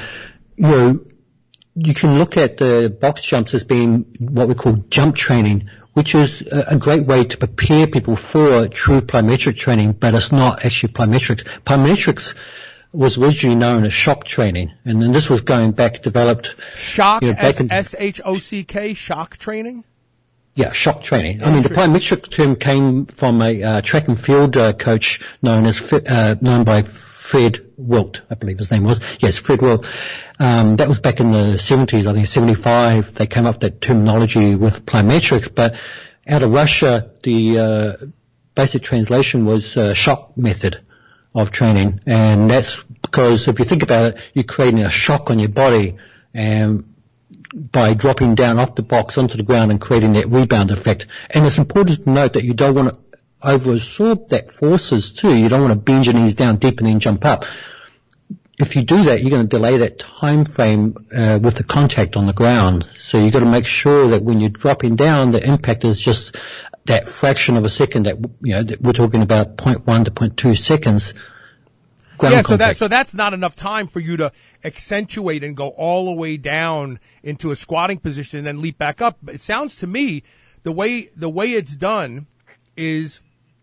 you can look at the box jumps as being what we call jump training, which is a great way to prepare people for true plyometric training, but it's not actually plyometrics. Plyometrics was originally known as shock training, and then this was going back developed. Shock, S-H-O-C-K, shock training? Yeah, shock training. I mean, the plyometric term came from a track and field coach known by Fred Wilt, I believe his name was. Yes, Fred Wilt. That was back in the 70s, I think 75. They came up with that terminology with plyometrics, but out of Russia, the basic translation was shock method of training, and that's because if you think about it, you're creating a shock on your body, and by dropping down off the box onto the ground and creating that rebound effect. And it's important to note that you don't want to over-absorb that forces too. You don't want to bend your knees down deep and then jump up. If you do that, you're going to delay that time frame with the contact on the ground. So you've got to make sure that when you're dropping down, the impact is just that fraction of a second that, that we're talking about 0.1 to 0.2 seconds. Yeah, so that's not enough time for you to accentuate and go all the way down into a squatting position and then leap back up. It sounds to me the way it's done is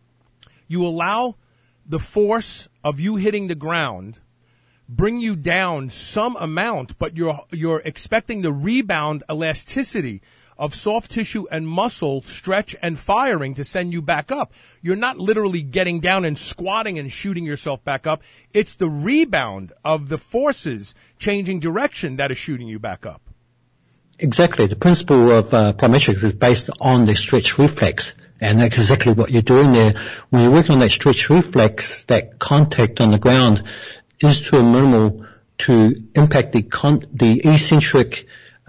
you allow the force of you hitting the ground bring you down some amount, but you're expecting the rebound elasticity of soft tissue and muscle stretch and firing to send you back up. You're not literally getting down and squatting and shooting yourself back up. It's the rebound of the forces changing direction that is shooting you back up. Exactly. The principle of plyometrics is based on the stretch reflex, and that's exactly what you're doing there. When you're working on that stretch reflex, that contact on the ground is to a minimal to impact the eccentric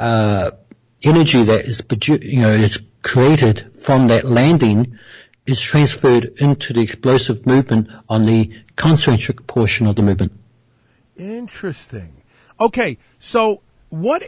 energy that is is created from that landing is transferred into the explosive movement on the concentric portion of the movement. Interesting. Okay, so why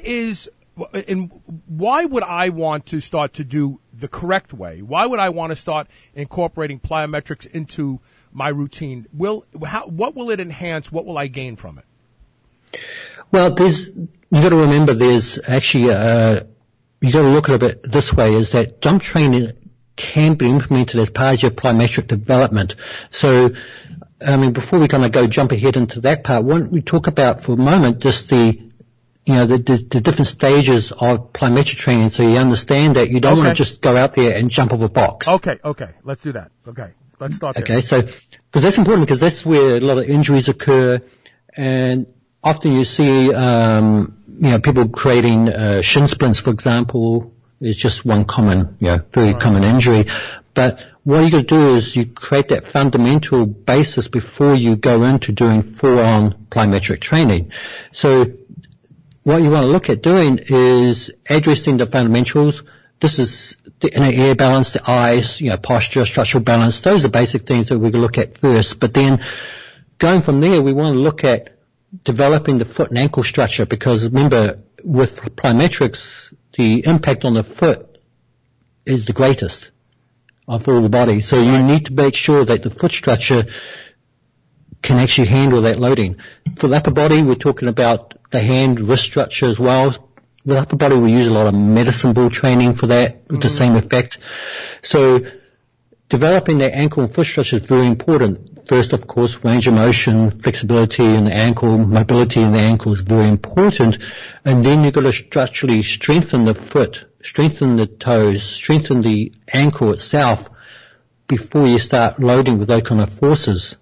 would I want to start to do the correct way? Why would I want to start incorporating plyometrics into my routine? What will it enhance? What will I gain from it? Well, you got to remember there's actually you got to look at it this way: is that jump training can be implemented as part of your plyometric development. So, I mean, before we're going to go jump ahead into that part, why don't we talk about for a moment just the the different stages of plyometric training, so you understand that you don't want to just go out there and jump off a box. Okay. Let's do that. Okay. Let's start there. Okay, so, because that's important, because that's where a lot of injuries occur, and often you see, people creating, shin splints, for example, is just one common, very common injury. But what you got to do is you create that fundamental basis before you go into doing full-on plyometric training. So what you want to look at doing is addressing the fundamentals. This is the inner air balance, the eyes, posture, structural balance. Those are basic things that we can look at first. But then going from there, we want to look at developing the foot and ankle structure, because remember, with plyometrics, the impact on the foot is the greatest of all the body. So you need to make sure that the foot structure can actually handle that loading. For the upper body, we're talking about the hand, wrist structure as well. The upper body, we use a lot of medicine ball training for that, with the same effect. So developing that ankle and foot structure is very important. First, of course, range of motion, flexibility in the ankle, mobility in the ankle is very important. And then you've got to structurally strengthen the foot, strengthen the toes, strengthen the ankle itself before you start loading with those kind of forces.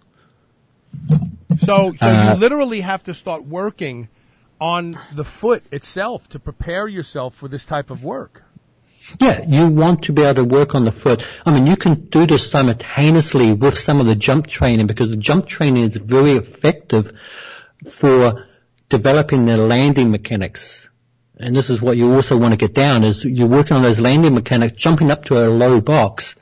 So you literally have to start working on the foot itself to prepare yourself for this type of work. Yeah, you want to be able to work on the foot. I mean, you can do this simultaneously with some of the jump training, because the jump training is very effective for developing the landing mechanics. And this is what you also want to get down, is you're working on those landing mechanics. Jumping up to a low box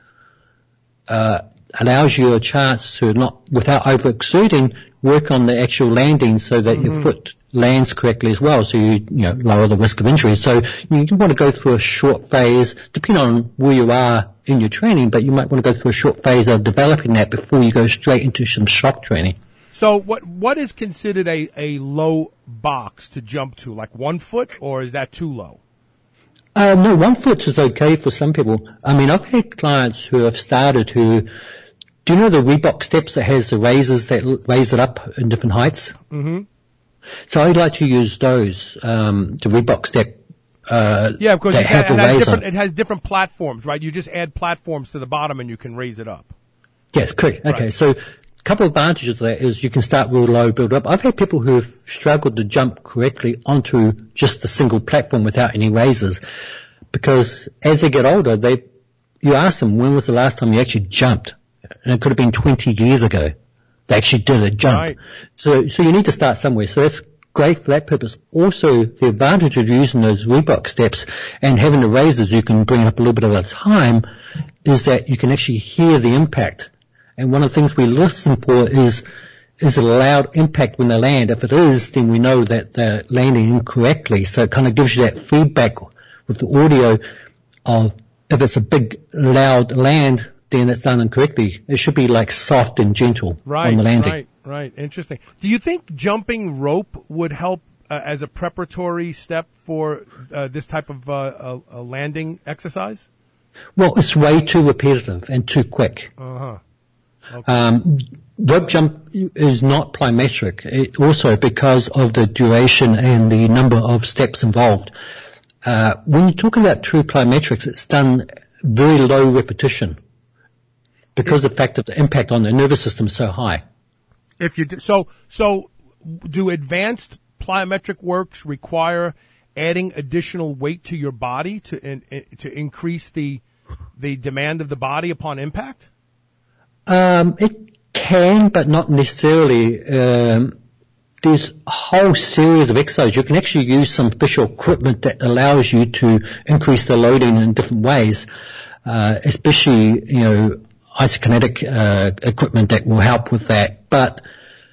allows you a chance to not, without overexerting, work on the actual landing so that your foot lands correctly as well, so you lower the risk of injury. So you want to go through a short phase, depending on where you are in your training, but you might want to go through a short phase of developing that before you go straight into some shock training. So what is considered a low box to jump to, like 1 foot, or is that too low? No, 1 foot is okay for some people. I mean, I've had clients who have started do you know the Reebok steps that has the razors that raise it up in different heights? Mm-hmm. So I'd like to use those, the Reebok step. Because it has different platforms, right? You just add platforms to the bottom and you can raise it up. Yes, correct. Okay, so a couple of advantages of that is you can start real low, build up. I've had people who have struggled to jump correctly onto just a single platform without any razors, because as they get older, you ask them, when was the last time you actually jumped? And it could have been 20 years ago. They actually did a jump. Right. So you need to start somewhere. So that's great for that purpose. Also, the advantage of using those Reebok steps and having the razors you can bring up a little bit at a time is that you can actually hear the impact. And one of the things we listen for is it a loud impact when they land? If it is, then we know that they're landing incorrectly. So it kind of gives you that feedback with the audio of if it's a big, loud land, then it's done incorrectly. It should be like soft and gentle on the landing. Right. Interesting. Do you think jumping rope would help as a preparatory step for this type of a landing exercise? Well, it's way too repetitive and too quick. Uh-huh. Okay. Rope jump is not plyometric, also because of the duration and the number of steps involved. When you're talking about true plyometrics, it's done very low repetition, because of the fact that the impact on the nervous system is so high. If you do, so do advanced plyometric works require adding additional weight to your body to increase the demand of the body upon impact? It can, but not necessarily. There's a whole series of exercises. You can actually use some special equipment that allows you to increase the loading in different ways, especially, isokinetic equipment that will help with that. But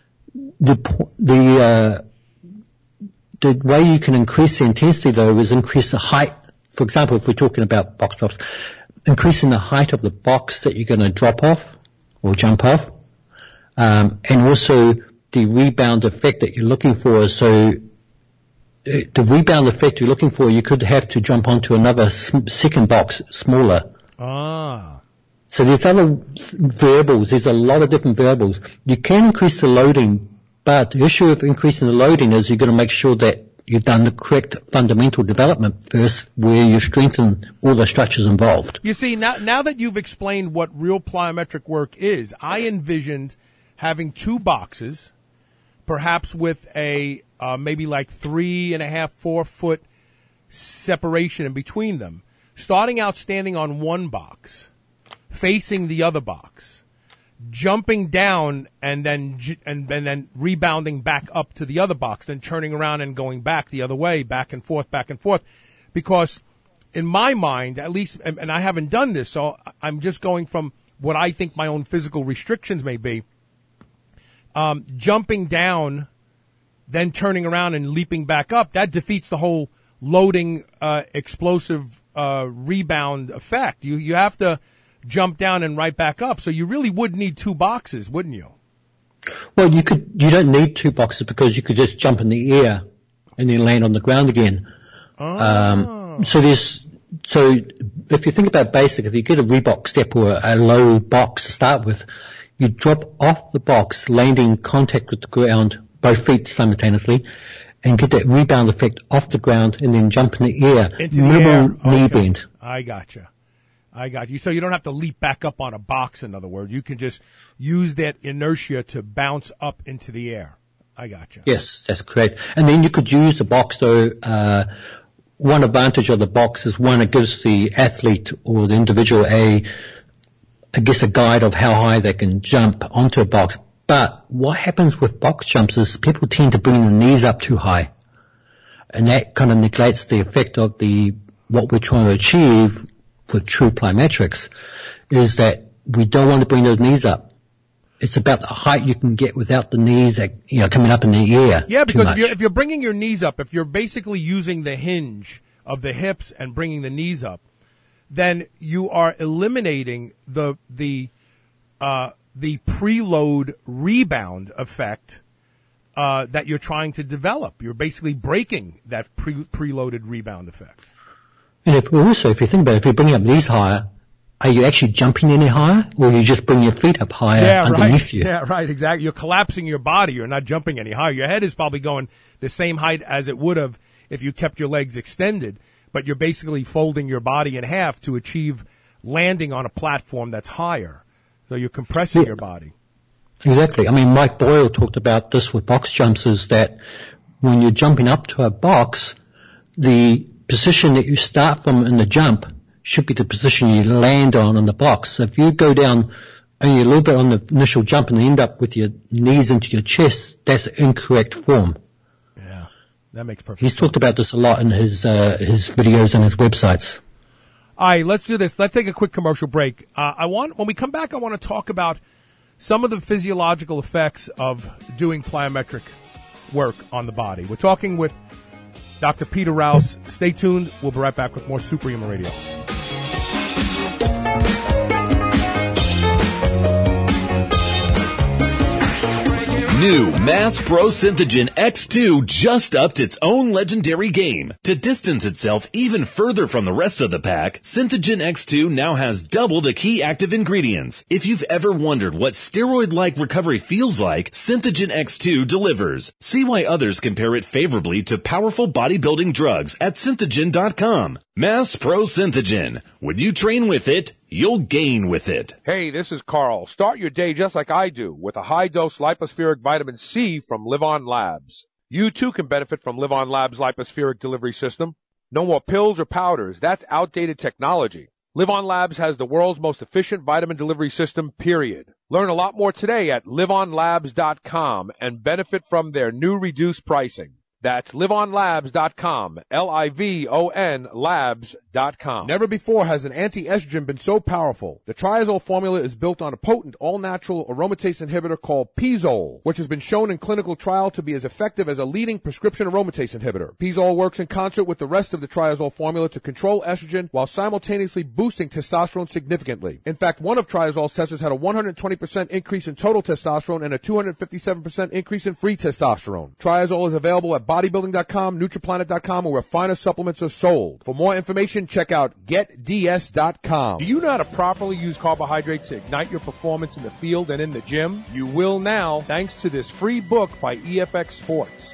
the way you can increase the intensity, though, is increase the height. For example, if we're talking about box drops, increasing the height of the box that you're going to drop off or jump off, and also the rebound effect that you're looking for. So the rebound effect you're looking for, you could have to jump onto another second box smaller. So there's other variables. There's a lot of different variables. You can increase the loading, but the issue of increasing the loading is you've got to make sure that you've done the correct fundamental development first, where you strengthen all the structures involved. You see, now that you've explained what real plyometric work is, I envisioned having two boxes, perhaps with a maybe like 3.5, 4 foot separation in between them, starting out standing on one box, facing the other box, jumping down and then rebounding back up to the other box, then turning around and going back the other way, back and forth, because in my mind, at least, and I haven't done this, so I'm just going from what I think my own physical restrictions may be, jumping down, then turning around and leaping back up, that defeats the whole loading, explosive, rebound effect. You have to jump down and right back up. So you really would need two boxes, wouldn't you? Well, you don't need two boxes because you could just jump in the air and then land on the ground again. Oh. So if you think about basic, if you get a Reebok step or a low box to start with, you drop off the box, landing contact with the ground, both feet simultaneously, and get that rebound effect off the ground and then jump in the air. Minimum knee bend. I got you. So you don't have to leap back up on a box, in other words. You can just use that inertia to bounce up into the air. I got you. Yes, that's correct. And then you could use the box, though. One advantage of the box is, one, it gives the athlete or the individual a guide of how high they can jump onto a box. But what happens with box jumps is people tend to bring the knees up too high. And that kind of neglects the effect of what we're trying to achieve with true plyometrics, is that we don't want to bring those knees up. It's about the height you can get without the knees coming up in the air. Yeah, because if you're bringing your knees up, if you're basically using the hinge of the hips and bringing the knees up, then you are eliminating the preload rebound effect that you're trying to develop. You're basically breaking that preloaded rebound effect. And if you think about it, if you're bringing up knees higher, are you actually jumping any higher, or you just bring your feet up higher underneath you? Yeah, right, exactly. You're collapsing your body. You're not jumping any higher. Your head is probably going the same height as it would have if you kept your legs extended, but you're basically folding your body in half to achieve landing on a platform that's higher. So you're compressing your body. Exactly. I mean, Mike Boyle talked about this with box jumps, is that when you're jumping up to a box, the position that you start from in the jump should be the position you land on in the box. So if you go down only a little bit on the initial jump and end up with your knees into your chest, that's incorrect form. Yeah, that makes perfect sense. He's talked about this a lot in his videos and his websites. All right, let's do this. Let's take a quick commercial break. When we come back, I want to talk about some of the physiological effects of doing plyometric work on the body. We're talking with Dr. Peter Rouse. Stay tuned. We'll be right back with more Superhuman Radio. New Mass Pro Synthogen X2 just upped its own legendary game. To distance itself even further from the rest of the pack, Synthogen X2 now has double the key active ingredients. If you've ever wondered what steroid-like recovery feels like, Synthogen X2 delivers. See why others compare it favorably to powerful bodybuilding drugs at Synthogen.com. Mass Pro Synthogen. When you train with it, you'll gain with it. Hey, this is Carl. Start your day just like I do with a high-dose lipospheric vitamin C from Live On Labs. You too can benefit from Live On Labs' lipospheric delivery system. No more pills or powders. That's outdated technology. Live On Labs has the world's most efficient vitamin delivery system, period. Learn a lot more today at liveonlabs.com and benefit from their new reduced pricing. That's liveonlabs.com, Livon labs.com. Never before has an anti-estrogen been so powerful. The Triazole formula is built on a potent, all-natural aromatase inhibitor called Pizole, which has been shown in clinical trial to be as effective as a leading prescription aromatase inhibitor. Pizole works in concert with the rest of the Triazole formula to control estrogen while simultaneously boosting testosterone significantly. In fact, one of Triazole's testers had a 120% increase in total testosterone and a 257% increase in free testosterone. Triazole is available at bodybuilding.com, nutriplanet.com, or where finer supplements are sold. For more information, check out getds.com. Do you know how to properly use carbohydrates to ignite your performance in the field and in the gym? You will now, thanks to this free book by EFX Sports.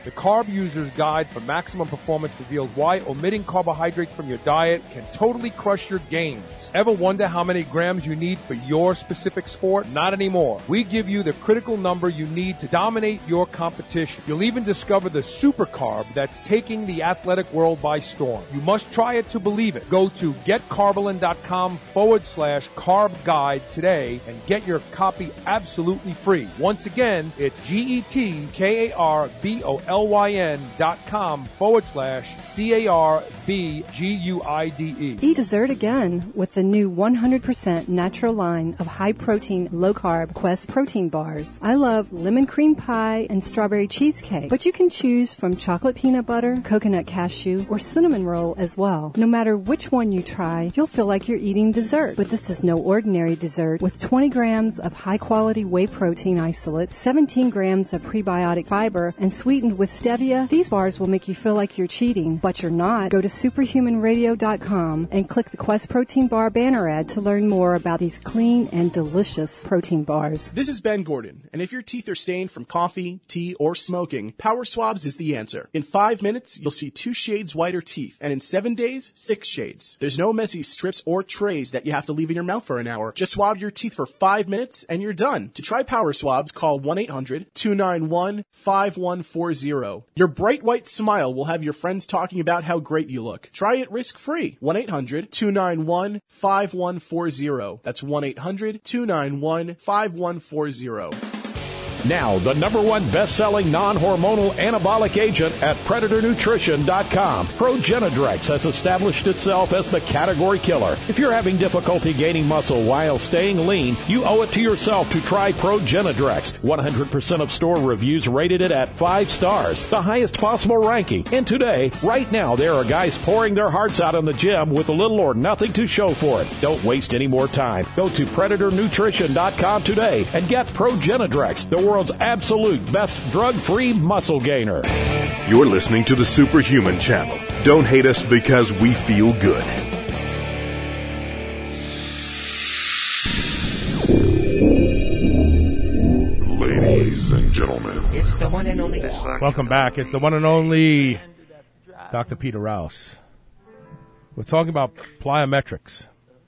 The Carb User's Guide for Maximum Performance reveals why omitting carbohydrates from your diet can totally crush your gains. Ever wonder how many grams you need for your specific sport? Not anymore. We give you the critical number you need to dominate your competition. You'll even discover the super carb that's taking the athletic world by storm. You must try it to believe it. Go to getcarbolin.com/carb guide today and get your copy absolutely free. Once again, it's GetKarbolin.com/CARBGUIDE. Eat dessert again with the new 100% natural line of high-protein, low-carb Quest protein bars. I love lemon cream pie and strawberry cheesecake, but you can choose from chocolate peanut butter, coconut cashew, or cinnamon roll as well. No matter which one you try, you'll feel like you're eating dessert. But this is no ordinary dessert. With 20 grams of high-quality whey protein isolate, 17 grams of prebiotic fiber, and sweetened with stevia, these bars will make you feel like you're cheating, but you're not. Go to superhumanradio.com and click the Quest protein bar banner ad to learn more about these clean and delicious protein bars. This is Ben Gordon, and if your teeth are stained from coffee, tea, or smoking, Power Swabs is the answer. In 5 minutes, you'll see 2 shades whiter teeth, and in 7 days, 6 shades. There's no messy strips or trays that you have to leave in your mouth for an hour. Just swab your teeth for 5 minutes, and you're done. To try Power Swabs, call 1-800-291-5140. Your bright white smile will have your friends talking about how great you look. Try it risk-free. 1-800-291-5140. That's 1-800-291-5140. Now, the #1 best-selling non-hormonal anabolic agent at PredatorNutrition.com. Progenadrex has established itself as the category killer. If you're having difficulty gaining muscle while staying lean, you owe it to yourself to try Progenadrex. 100% of store reviews rated it at 5 stars, the highest possible ranking. And today, right now, there are guys pouring their hearts out in the gym with little or nothing to show for it. Don't waste any more time. Go to PredatorNutrition.com today and get Progenadrex, the world's absolute best drug-free muscle gainer. You're listening to the Superhuman Channel. Don't hate us because we feel good. Ladies and gentlemen, it's the one and only. Welcome back. It's the one and only Dr. Peter Rouse. We're talking about plyometrics.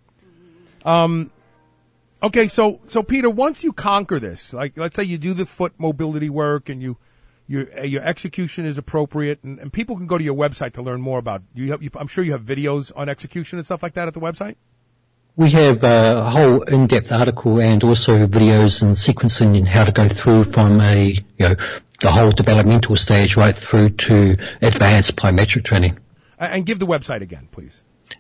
Okay, so Peter, once you conquer this, like let's say you do the foot mobility work and your execution is appropriate, and people can go to your website to learn more about. I'm sure you have videos on execution and stuff like that at the website. We have a whole in-depth article and also videos and sequencing and how to go through from the whole developmental stage right through to advanced plyometric training. And give the website again, please.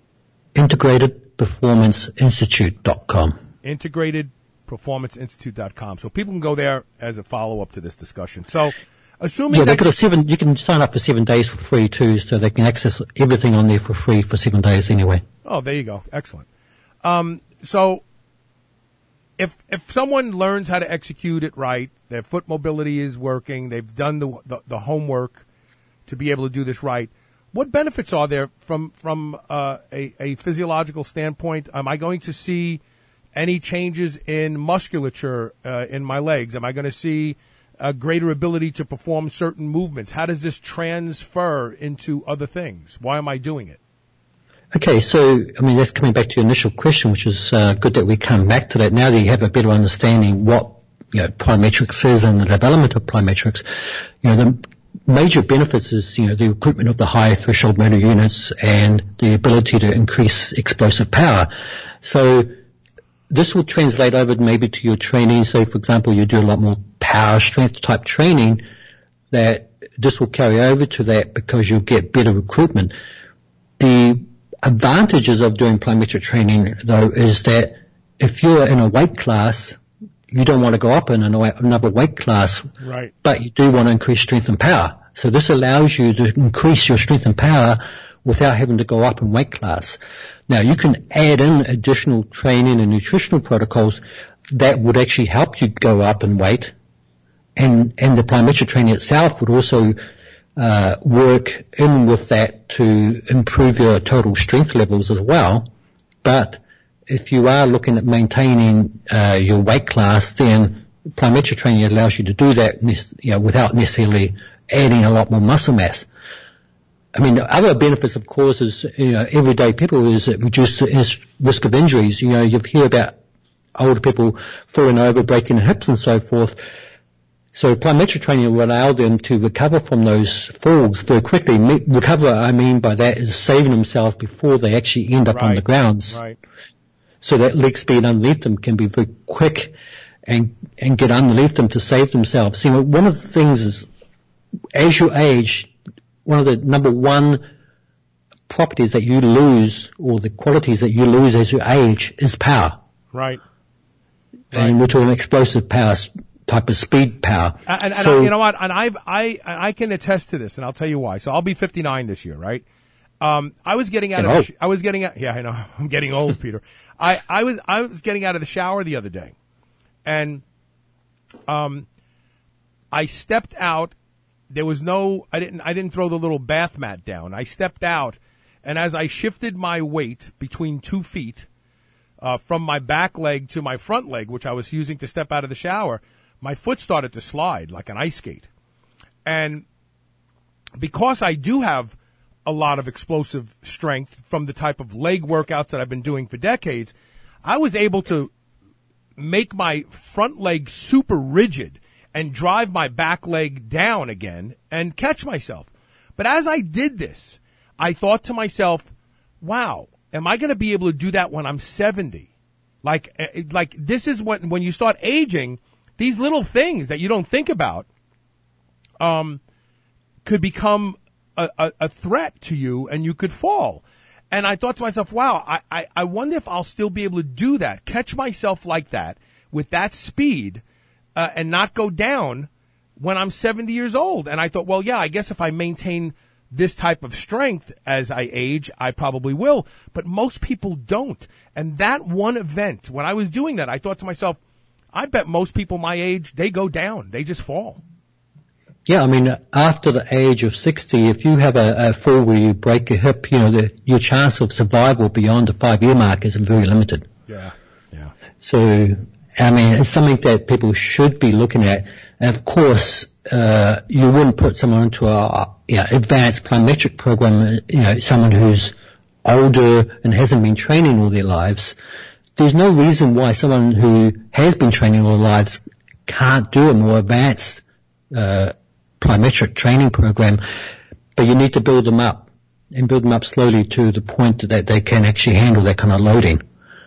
IntegratedPerformanceInstitute.com. IntegratedPerformanceInstitute.com. So people can go there as a follow-up to this discussion. So, assuming they've got you can sign up for 7 days for free too, so they can access everything on there for free for 7 days anyway. Oh, there you go. Excellent. So, if someone learns how to execute it right, their foot mobility is working, they've done the homework to be able to do this right, what benefits are there from a physiological standpoint? Am I going to see any changes in musculature in my legs? Am I going to see a greater ability to perform certain movements? How does this transfer into other things? Why am I doing it? Okay, so, that's coming back to your initial question, which is good that we come back to that. Now that you have a better understanding what, plyometrics is and the development of plyometrics, the major benefits is, the recruitment of the high threshold motor units and the ability to increase explosive power. So, this will translate over maybe to your training. So, for example, you do a lot more power strength type training, that this will carry over to that because you'll get better recruitment. The advantages of doing plyometric training, though, is that if you're in a weight class, you don't want to go up in another weight class, right? But you do want to increase strength and power. So this allows you to increase your strength and power without having to go up in weight class. Now, you can add in additional training and nutritional protocols that would actually help you go up in weight, and the plyometric training itself would also work in with that to improve your total strength levels as well. But if you are looking at maintaining your weight class, then plyometric training allows you to do that, without necessarily adding a lot more muscle mass. I mean, the other benefits, of course, is, everyday people is it reduces risk of injuries. You hear about older people falling over, breaking their hips and so forth. So plyometric training will allow them to recover from those falls very quickly. Recover, I mean by that, is saving themselves before they actually end up on the grounds. Right. So that leg speed underneath them can be very quick and get underneath them to save themselves. One of the things is, as you age, one of the number one properties that you lose, or the qualities that you lose as you age, is power. Right. And we're talking explosive power, type of speed power. And you know what? And I can attest to this, and I'll tell you why. So I'll be 59 this year, right? I was getting out of yeah, I know. I'm getting old, Peter. I was getting out of the shower the other day, and I stepped out. There was I didn't throw the little bath mat down. I stepped out, and as I shifted my weight between 2 feet, from my back leg to my front leg, which I was using to step out of the shower, my foot started to slide like an ice skate. And because I do have a lot of explosive strength from the type of leg workouts that I've been doing for decades, I was able to make my front leg super rigid and drive my back leg down again and catch myself. But as I did this, I thought to myself, wow, am I going to be able to do that when I'm 70? Like this is when you start aging, these little things that you don't think about, could become a threat to you, and you could fall. And I thought to myself, wow, I wonder if I'll still be able to do that, catch myself like that with that speed, and not go down when I'm 70 years old. And I thought, well, yeah, I guess if I maintain this type of strength as I age, I probably will. But most people don't. And that one event, when I was doing that, I thought to myself, I bet most people my age, they go down. They just fall. Yeah, I mean, after the age of 60, if you have a fall where you break a hip, your chance of survival beyond the 5-year mark is very limited. Yeah. So, I mean, it's something that people should be looking at. And of course, you wouldn't put someone into a advanced plyometric program, someone who's older and hasn't been training all their lives. There's no reason why someone who has been training all their lives can't do a more advanced plyometric training program, but you need to build them up slowly to the point that they can actually handle that kind of loading.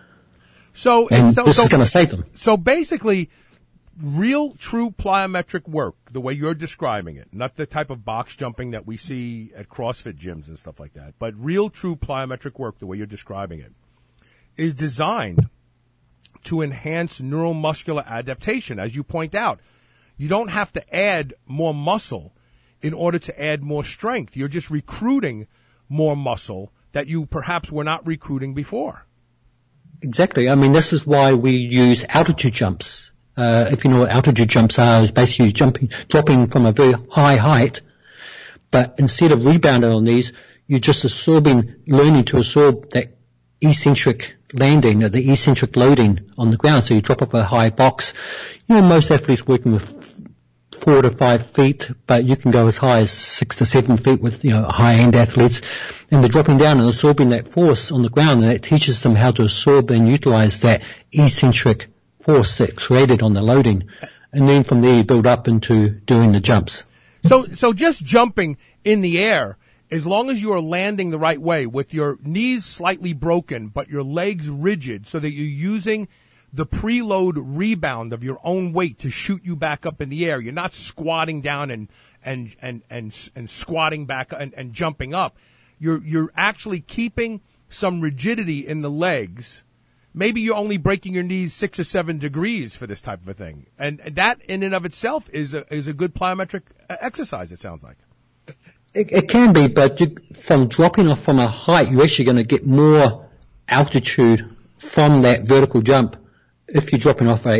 So this is going to save them. So basically, real, true plyometric work, the way you're describing it, not the type of box jumping that we see at CrossFit gyms and stuff like that, but real, true plyometric work, the way you're describing it, is designed to enhance neuromuscular adaptation. As you point out, you don't have to add more muscle in order to add more strength. You're just recruiting more muscle that you perhaps were not recruiting before. Exactly. I mean, this is why we use altitude jumps. If you know what altitude jumps are, is basically dropping from a very high height, but instead of rebounding on these, you're just learning to absorb that eccentric landing, or the eccentric loading on the ground. So you drop off a high box. Most athletes working with 4 to 5 feet, but you can go as high as 6 to 7 feet with, high-end athletes. And they're dropping down and absorbing that force on the ground, and it teaches them how to absorb and utilize that eccentric force that's created on the loading. And then from there you build up into doing the jumps. So just jumping in the air, as long as you are landing the right way with your knees slightly broken but your legs rigid so that you're using the preload rebound of your own weight to shoot you back up in the air. You're not squatting down and squatting back and jumping up. You're actually keeping some rigidity in the legs. Maybe you're only breaking your knees 6 or 7 degrees for this type of a thing. And that in and of itself is a good plyometric exercise, it sounds like. It can be, but from dropping off from a height, you're actually going to get more altitude from that vertical jump if you're dropping off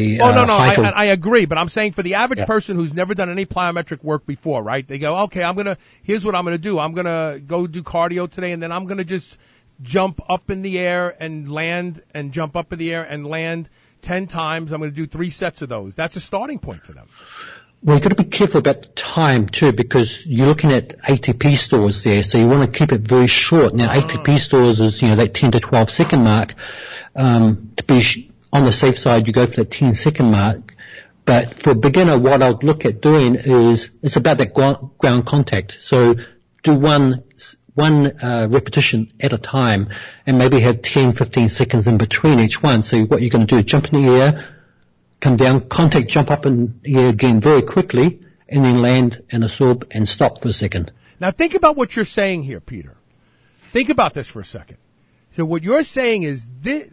I agree, but I'm saying for the average person who's never done any plyometric work before, right? They go, okay, here's what I'm going to do. I'm going to go do cardio today, and then I'm going to just jump up in the air and land and jump up in the air and land 10 times. I'm going to do 3 sets of those. That's a starting point for them. Well, you've got to be careful about the time too, because you're looking at ATP stores there, so you want to keep it very short. Now, ATP stores is, that 10 to 12 second mark. To be on the safe side, you go for that 10-second mark. But for a beginner, what I'd look at doing is, it's about that ground contact. So do one repetition at a time and maybe have 10, 15 seconds in between each one. So what you're going to do is jump in the air, come down, contact, jump up in the air again very quickly, and then land and absorb and stop for a second. Now think about what you're saying here, Peter. Think about this for a second. So what you're saying is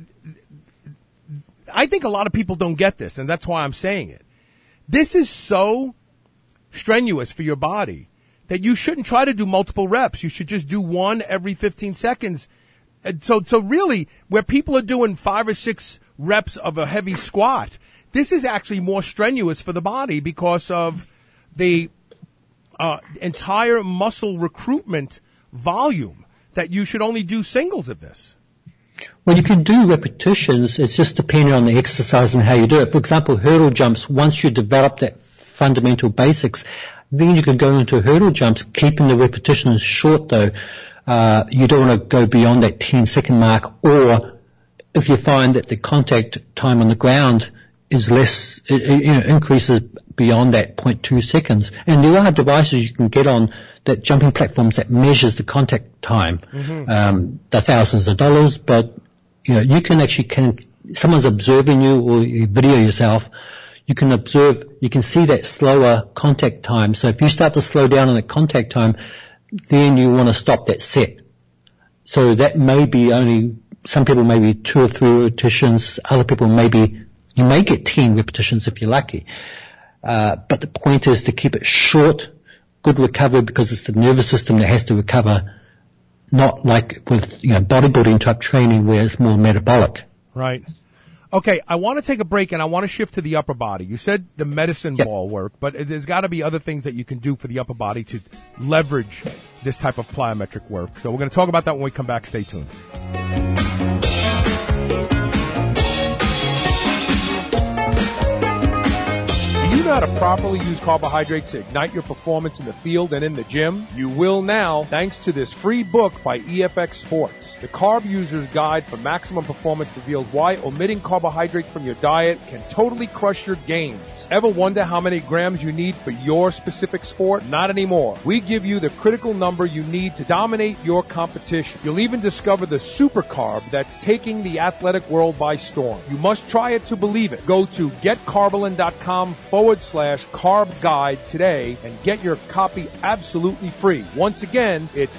I think a lot of people don't get this, and that's why I'm saying it. This is so strenuous for your body that you shouldn't try to do multiple reps. You should just do one every 15 seconds. And so really, where people are doing 5 or 6 reps of a heavy squat, this is actually more strenuous for the body because of the entire muscle recruitment volume, that you should only do singles of this. Well, you can do repetitions. It's just depending on the exercise and how you do it. For example, hurdle jumps, once you develop that fundamental basics, then you can go into hurdle jumps, keeping the repetitions short though. You don't want to go beyond that 10-second mark, or if you find that the contact time on the ground is less, increases beyond that 0.2 seconds. And there are devices you can get on that jumping platforms that measures the contact time. They're thousands of dollars, but you can actually someone's observing you or you video yourself, you can observe, you can see that slower contact time. So if you start to slow down on that contact time, then you want to stop that set. So that may be only, some people may be 2 or 3 repetitions, other people you may get 10 repetitions if you're lucky. But the point is to keep it short, good recovery, because it's the nervous system that has to recover, not like with, bodybuilding type training where it's more metabolic. Right. Okay, I want to take a break and I want to shift to the upper body. You said the medicine ball work, but there's got to be other things that you can do for the upper body to leverage this type of plyometric work. So we're going to talk about that when we come back. Stay tuned. Do you know how to properly use carbohydrates to ignite your performance in the field and in the gym? You will now, thanks to this free book by EFX Sports. The Carb User's Guide for Maximum Performance reveals why omitting carbohydrates from your diet can totally crush your gains. Ever wonder how many grams you need for your specific sport? Not anymore. We give you the critical number you need to dominate your competition. You'll even discover the super carb that's taking the athletic world by storm. You must try it to believe it. Go to getcarbolyn.com/carb guide today and get your copy absolutely free. Once again, it's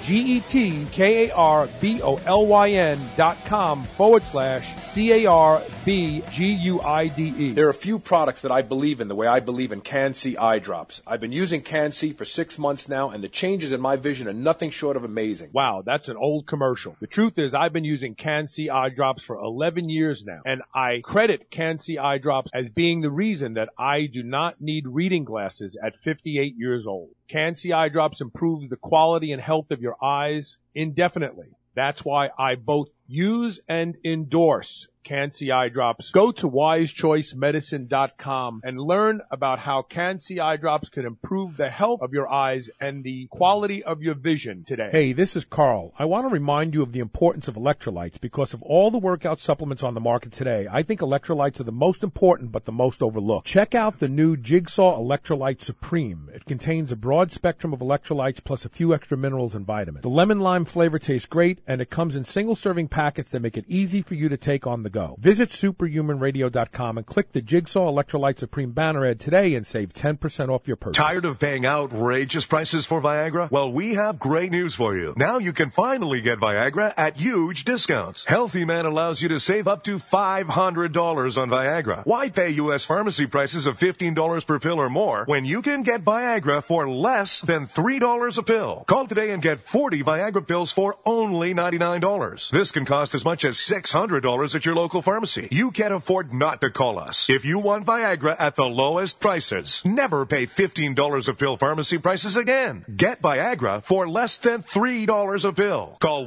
GetKarbolyn.com/CARBGUIDE. There are a few products that I believe in the way I believe in Can-C eye drops. I've been using Can-C for 6 months now, and the changes in my vision are nothing short of amazing. Wow, that's an old commercial. The truth is I've been using Can-C eye drops for 11 years now, and I credit Can-C eye drops as being the reason that I do not need reading glasses at 58 years old. Can-C eye drops improves the quality and health of your eyes indefinitely. That's why I both use and endorse Can-C eye drops. Go to wisechoicemedicine.com and learn about how Can-C eye drops can improve the health of your eyes and the quality of your vision today. Hey, this is Carl. I want to remind you of the importance of electrolytes because of all the workout supplements on the market today. I think electrolytes are the most important but the most overlooked. Check out the new Jigsaw Electrolyte Supreme. It contains a broad spectrum of electrolytes plus a few extra minerals and vitamins. The lemon lime flavor tastes great, and it comes in single serving packets that make it easy for you to take on the go. Visit superhumanradio.com and click the Jigsaw Electrolyte Supreme banner ad today and save 10% off your purchase. Tired of paying outrageous prices for Viagra? Well, we have great news for you. Now you can finally get Viagra at huge discounts. Healthy Man allows you to save up to $500 on Viagra. Why pay U.S. pharmacy prices of $15 per pill or more when you can get Viagra for less than $3 a pill? Call today and get 40 Viagra pills for only $99. This can cost as much as $600 at your local local pharmacy. You can't afford not to call us. If you want Viagra at the lowest prices, never pay $15 a pill pharmacy prices again. Get Viagra for less than $3 a pill. Call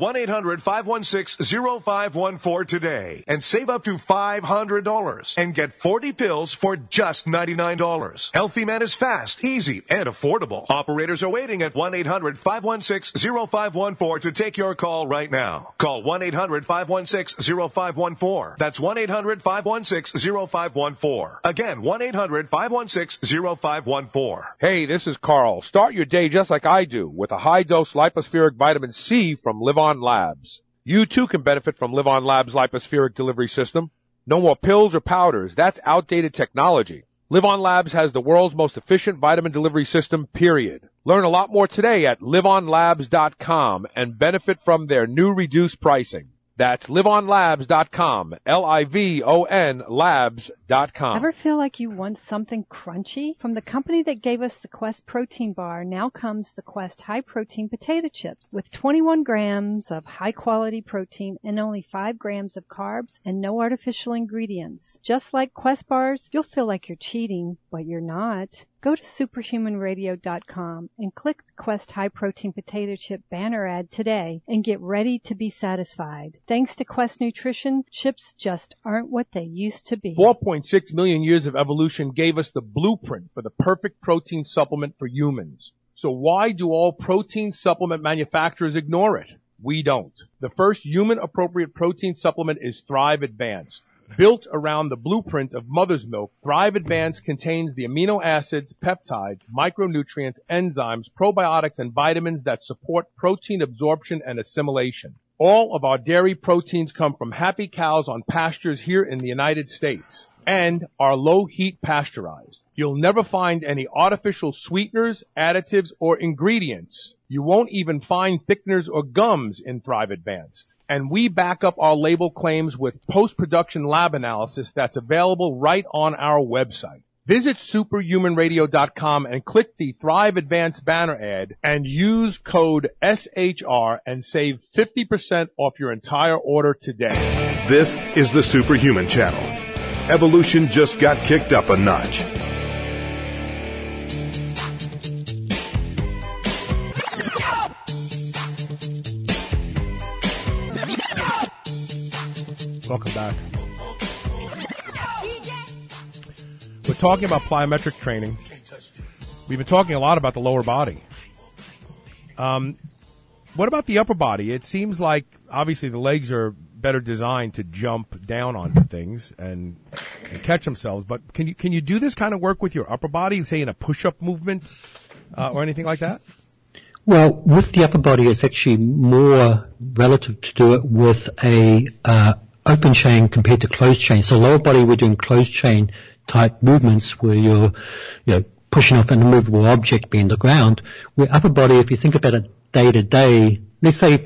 1-800-516-0514 today and save up to $500 and get 40 pills for just $99. Healthy Man is fast, easy, and affordable. Operators are waiting at 1-800-516-0514 to take your call right now. Call 1-800-516-0514. That's 1-800-516-0514. Again, 1-800-516-0514. Hey, this is Carl. Start your day just like I do with a high-dose lipospheric vitamin C from Live On Labs. You too can benefit from Live On Labs' lipospheric delivery system. No more pills or powders. That's outdated technology. Live On Labs has the world's most efficient vitamin delivery system, period. Learn a lot more today at liveonlabs.com and benefit from their new reduced pricing. That's liveonlabs.com, Livon labs.com. Ever feel like you want something crunchy? From the company that gave us the Quest protein bar, now comes the Quest high protein potato chips with 21 grams of high quality protein and only 5 grams of carbs and no artificial ingredients. Just like Quest bars, you'll feel like you're cheating, but you're not. Go to superhumanradio.com and click the Quest High Protein Potato Chip banner ad today and get ready to be satisfied. Thanks to Quest Nutrition, chips just aren't what they used to be. 4.6 million years of evolution gave us the blueprint for the perfect protein supplement for humans. So why do all protein supplement manufacturers ignore it? We don't. The first human-appropriate protein supplement is Thrive Advanced. Built around the blueprint of mother's milk, Thrive Advanced contains the amino acids, peptides, micronutrients, enzymes, probiotics, and vitamins that support protein absorption and assimilation. All of our dairy proteins come from happy cows on pastures here in the United States and are low-heat pasteurized. You'll never find any artificial sweeteners, additives, or ingredients. You won't even find thickeners or gums in Thrive Advanced. And we back up our label claims with post-production lab analysis that's available right on our website. Visit superhumanradio.com and click the Thrive Advanced banner ad and use code SHR and save 50% off your entire order today. This is the Superhuman Channel. Evolution just got kicked up a notch. Welcome back. We're talking about plyometric training. We've been talking a lot about the lower body. What about the upper body? It seems like obviously the legs are better designed to jump down onto things and catch themselves. But can you do this kind of work with your upper body, say in a push-up movement or anything like that? Well, with the upper body, it's actually more relative to do it with a open chain compared to closed chain. So lower body, we're doing closed chain type movements where you're, pushing off an immovable object being the ground. Where upper body, if you think about it day to day, let's say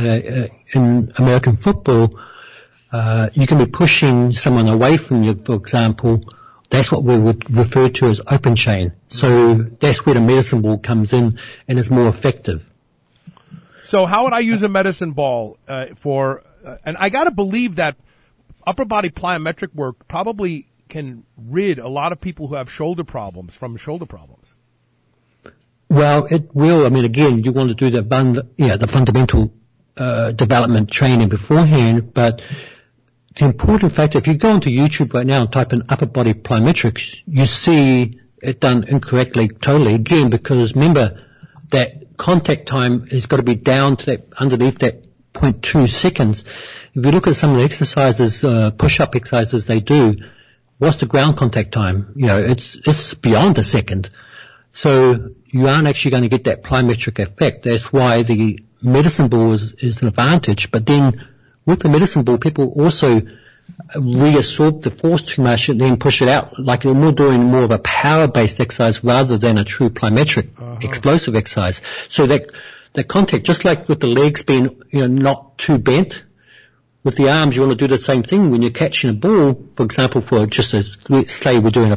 in American football, you can be pushing someone away from you, for example. That's what we would refer to as open chain. So that's where the medicine ball comes in and is more effective. So how would I use a medicine ball and I got to believe that upper body plyometric work probably can rid a lot of people who have shoulder problems from shoulder problems. Well, it will. I mean, again, you want to do the fundamental development training beforehand, but the important factor, if you go onto YouTube right now and type in upper body plyometrics, you see it done incorrectly totally, again, because remember that contact time has got to be down to that, underneath that 0.2 seconds. If you look at some of the exercises, push-up exercises they do, what's the ground contact time? It's beyond a second. So you aren't actually going to get that plyometric effect. That's why the medicine ball is an advantage. But then with the medicine ball, people also reabsorb the force too much and then push it out. Like they're doing more of a power-based exercise rather than a true plyometric explosive exercise. So that contact, just like with the legs being, not too bent, with the arms you want to do the same thing when you're catching a ball, for example, let's say we're doing a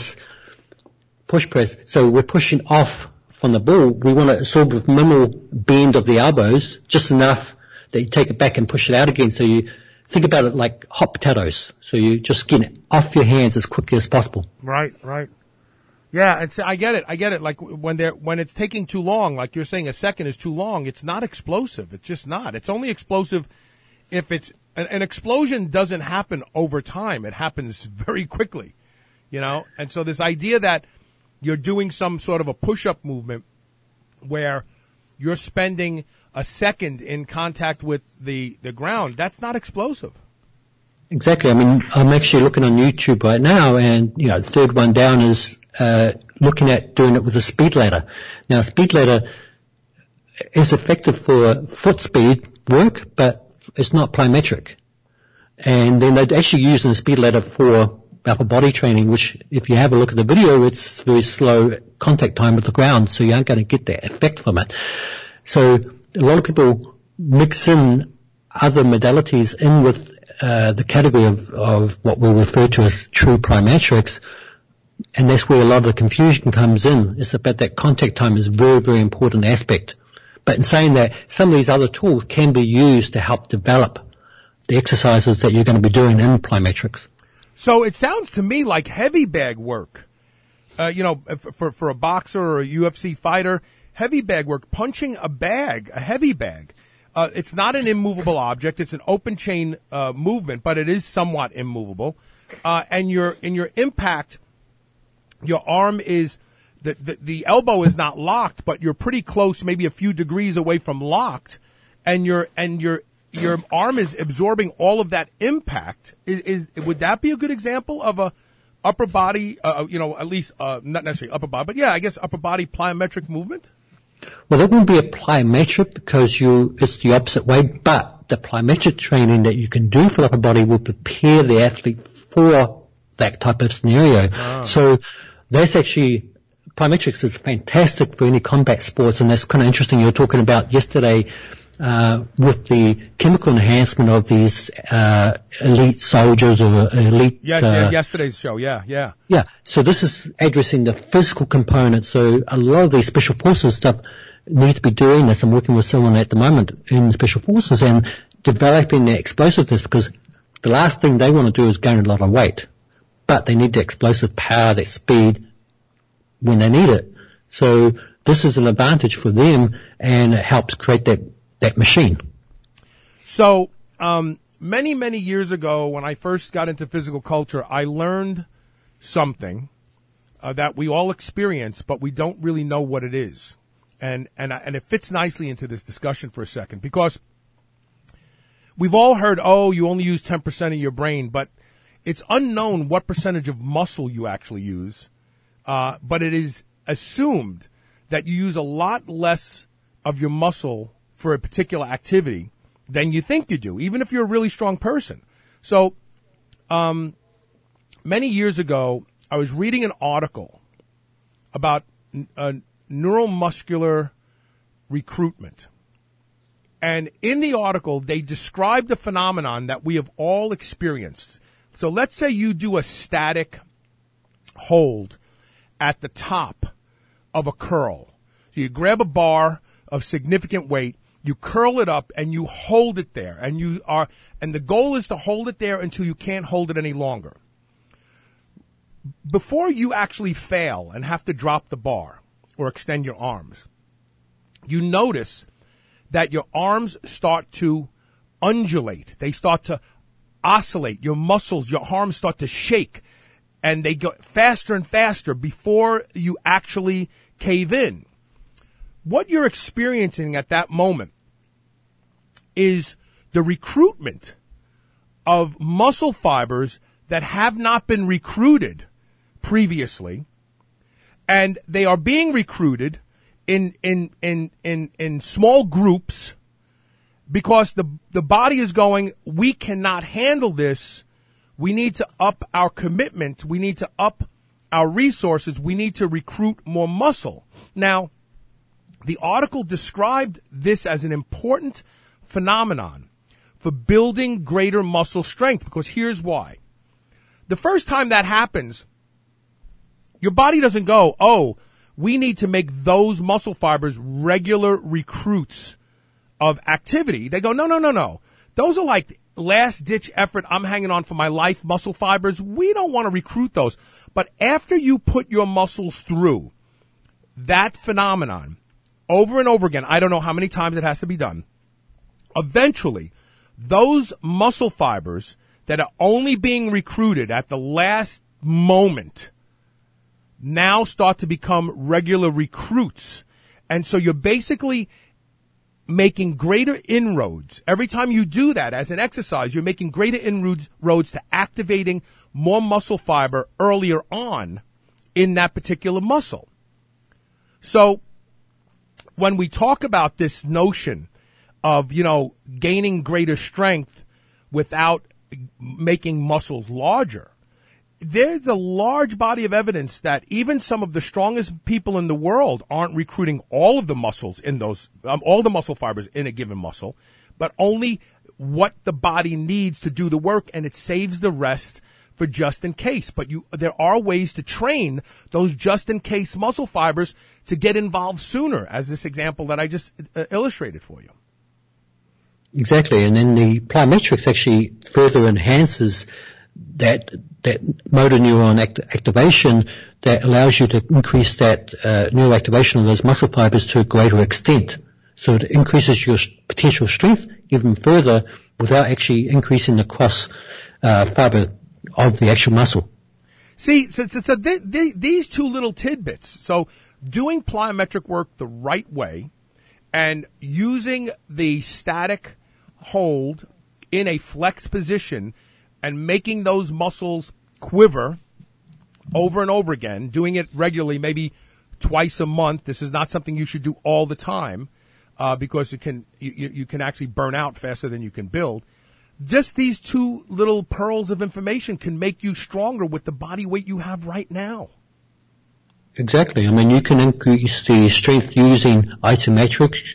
push press. So we're pushing off from the ball. We want to absorb with minimal bend of the elbows, just enough that you take it back and push it out again. So think about it like hot potatoes. So you just get it off your hands as quickly as possible. Right. Yeah, I get it. Like when it's taking too long, like you're saying, a second is too long. It's not explosive. It's just not. It's only explosive if it's an explosion doesn't happen over time. It happens very quickly, And so this idea that you're doing some sort of a push-up movement where you're spending a second in contact with the ground, that's not explosive. Exactly. I mean, I'm actually looking on YouTube right now, and the third one down is looking at doing it with a speed ladder. Now, a speed ladder is effective for foot speed work, but it's not plyometric. And then they're actually using a speed ladder for upper body training, which, if you have a look at the video, it's very slow contact time with the ground, so you aren't going to get that effect from it. So a lot of people mix in other modalities in with the category of what we refer to as true plyometrics, and that's where a lot of the confusion comes in. It's about that contact time is a very, very important aspect. But in saying that, some of these other tools can be used to help develop the exercises that you're going to be doing in plyometrics. So it sounds to me like heavy bag work. For a boxer or a UFC fighter, heavy bag work, punching a heavy bag. It's not an immovable object. It's an open chain movement, but it is somewhat immovable. And in your impact, your arm is the elbow is not locked, but you're pretty close, maybe a few degrees away from locked, and your arm is absorbing all of that impact. Would that be a good example of a upper body? At least not necessarily upper body, but yeah, I guess upper body plyometric movement. Well, that wouldn't be a plyometric because it's the opposite way, but the plyometric training that you can do for the upper body will prepare the athlete for that type of scenario. Oh. So that's actually, plyometrics is fantastic for any combat sports, and that's kind of interesting. You were talking about yesterday with the chemical enhancement of these elite soldiers or elite... yesterday's show, yeah. Yeah, so this is addressing the physical component. So a lot of these special forces stuff need to be doing this. I'm working with someone at the moment in special forces and developing their explosiveness, because the last thing they want to do is gain a lot of weight. But they need the explosive power, that speed when they need it. So this is an advantage for them, and it helps create that machine. So, many, many years ago, when I first got into physical culture, I learned something that we all experience, but we don't really know what it is. And it fits nicely into this discussion for a second, because we've all heard, you only use 10% of your brain, but it's unknown what percentage of muscle you actually use. But it is assumed that you use a lot less of your muscle for a particular activity than you think you do, even if you're a really strong person. So, many years ago, I was reading an article about neuromuscular recruitment. And in the article, they described a phenomenon that we have all experienced. So let's say you do a static hold at the top of a curl. So you grab a bar of significant weight, you curl it up, and you hold it there. And the goal is to hold it there until you can't hold it any longer. Before you actually fail and have to drop the bar or extend your arms, you notice that your arms start to undulate. They start to oscillate. Your muscles, your arms start to shake, and they go faster and faster before you actually cave in. What you're experiencing at that moment is the recruitment of muscle fibers that have not been recruited previously, and they are being recruited in small groups because the body is going, we cannot handle this. We need to up our commitment. We need to up our resources. We need to recruit more muscle. Now, the article described this as an important phenomenon for building greater muscle strength, because here's why. The first time that happens, your body doesn't go, we need to make those muscle fibers regular recruits of activity. They go, no. Those are like last-ditch effort, I'm hanging on for my life muscle fibers, we don't want to recruit those. But after you put your muscles through that phenomenon over and over again, I don't know how many times it has to be done, eventually those muscle fibers that are only being recruited at the last moment now start to become regular recruits. And so you're basically making greater inroads. Every time you do that as an exercise, you're making greater inroads to activating more muscle fiber earlier on in that particular muscle. So when we talk about this notion of, gaining greater strength without making muscles larger, there's a large body of evidence that even some of the strongest people in the world aren't recruiting all of the muscles in those, all the muscle fibers in a given muscle, but only what the body needs to do the work, and it saves the rest for just in case. But there are ways to train those just in case muscle fibers to get involved sooner, as this example that I just illustrated for you. Exactly, and then the plyometrics actually further enhances that motor neuron activation that allows you to increase that neural activation of those muscle fibers to a greater extent. So it increases your potential strength even further without actually increasing the cross fiber of the actual muscle. See, so these two little tidbits. So doing plyometric work the right way and using the static hold in a flexed position and making those muscles quiver over and over again, doing it regularly, maybe twice a month. This is not something you should do all the time because you can actually burn out faster than you can build. Just these two little pearls of information can make you stronger with the body weight you have right now. Exactly. I mean, you can increase the strength using isometrics.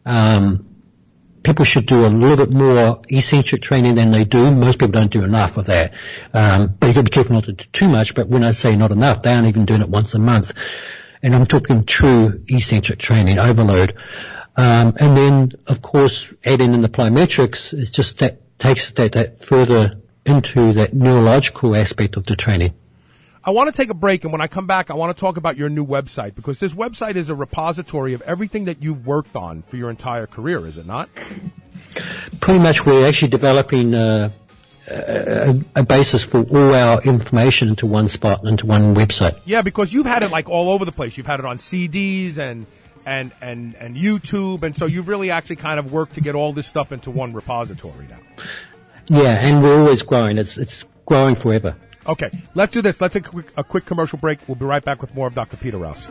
People should do a little bit more eccentric training than they do. Most people don't do enough of that. But you've got to be careful not to do too much. But when I say not enough, they aren't even doing it once a month. And I'm talking true eccentric training, overload. And then, of course, adding in the plyometrics, it's just that takes that further into that neurological aspect of the training. I want to take a break, and when I come back, I want to talk about your new website, because this website is a repository of everything that you've worked on for your entire career, is it not? Pretty much. We're actually developing a basis for all our information into one spot, into one website. Yeah, because you've had it like all over the place. You've had it on CDs and YouTube, and so you've really actually kind of worked to get all this stuff into one repository now. Yeah, and we're always growing. It's growing forever. Okay, let's do this. Let's take a quick commercial break. We'll be right back with more of Dr. Peter Rouse.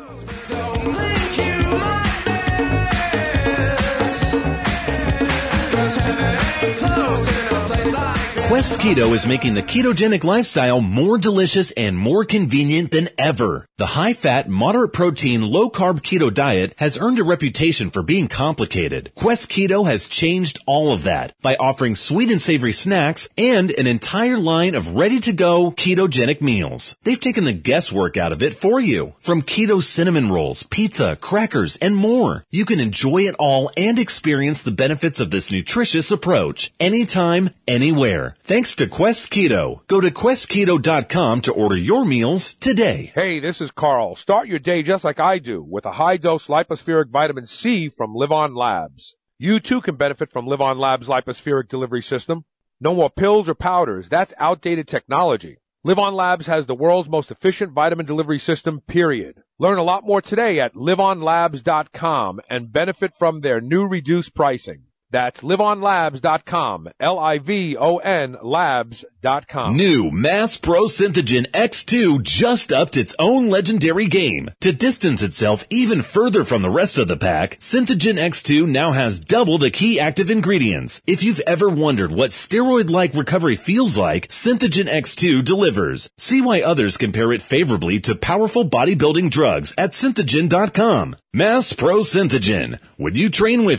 Quest Keto is making the ketogenic lifestyle more delicious and more convenient than ever. The high-fat, moderate-protein, low-carb keto diet has earned a reputation for being complicated. Quest Keto has changed all of that by offering sweet and savory snacks and an entire line of ready-to-go ketogenic meals. They've taken the guesswork out of it for you. From keto cinnamon rolls, pizza, crackers, and more. You can enjoy it all and experience the benefits of this nutritious approach anytime, anywhere. Thanks to Quest Keto. Go to questketo.com to order your meals today. Hey, this is Carl. Start your day just like I do with a high-dose lipospheric vitamin C from Live On Labs. You too can benefit from Live On Labs' lipospheric delivery system. No more pills or powders. That's outdated technology. Live On Labs has the world's most efficient vitamin delivery system, period. Learn a lot more today at liveonlabs.com and benefit from their new reduced pricing. That's liveonlabs.com, Livon labs.com. New Mass Pro Synthogen X2 just upped its own legendary game. To distance itself even further from the rest of the pack, Synthogen X2 now has double the key active ingredients. If you've ever wondered what steroid-like recovery feels like, Synthogen X2 delivers. See why others compare it favorably to powerful bodybuilding drugs at synthogen.com. Mass Pro Synthogen. When you train with it,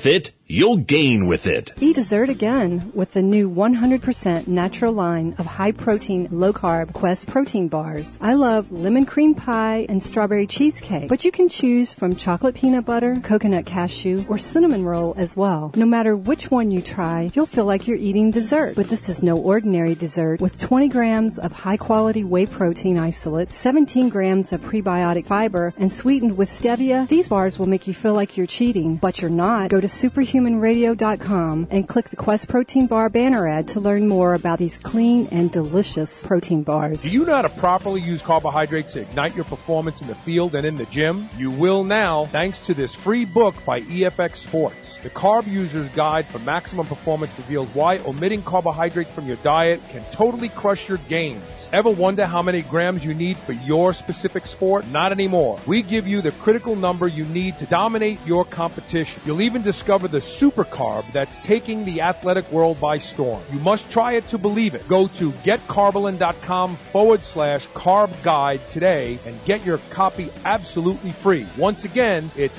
You'll gain with it. Eat dessert again with the new 100% natural line of high-protein, low-carb Quest protein bars. I love lemon cream pie and strawberry cheesecake, but you can choose from chocolate peanut butter, coconut cashew, or cinnamon roll as well. No matter which one you try, you'll feel like you're eating dessert. But this is no ordinary dessert. With 20 grams of high-quality whey protein isolate, 17 grams of prebiotic fiber, and sweetened with stevia, these bars will make you feel like you're cheating, but you're not. Go to superhumanradio.com and click the Quest Protein Bar banner ad to learn more about these clean and delicious protein bars. Do you know how to properly use carbohydrates to ignite your performance in the field and in the gym? You will now, thanks to this free book by EFX Sports. The Carb User's Guide for Maximum Performance reveals why omitting carbohydrates from your diet can totally crush your gains. Ever wonder how many grams you need for your specific sport? Not anymore. We give you the critical number you need to dominate your competition. You'll even discover the super carb that's taking the athletic world by storm. You must try it to believe it. Go to getcarbolin.com/carb guide today and get your copy absolutely free. Once again, it's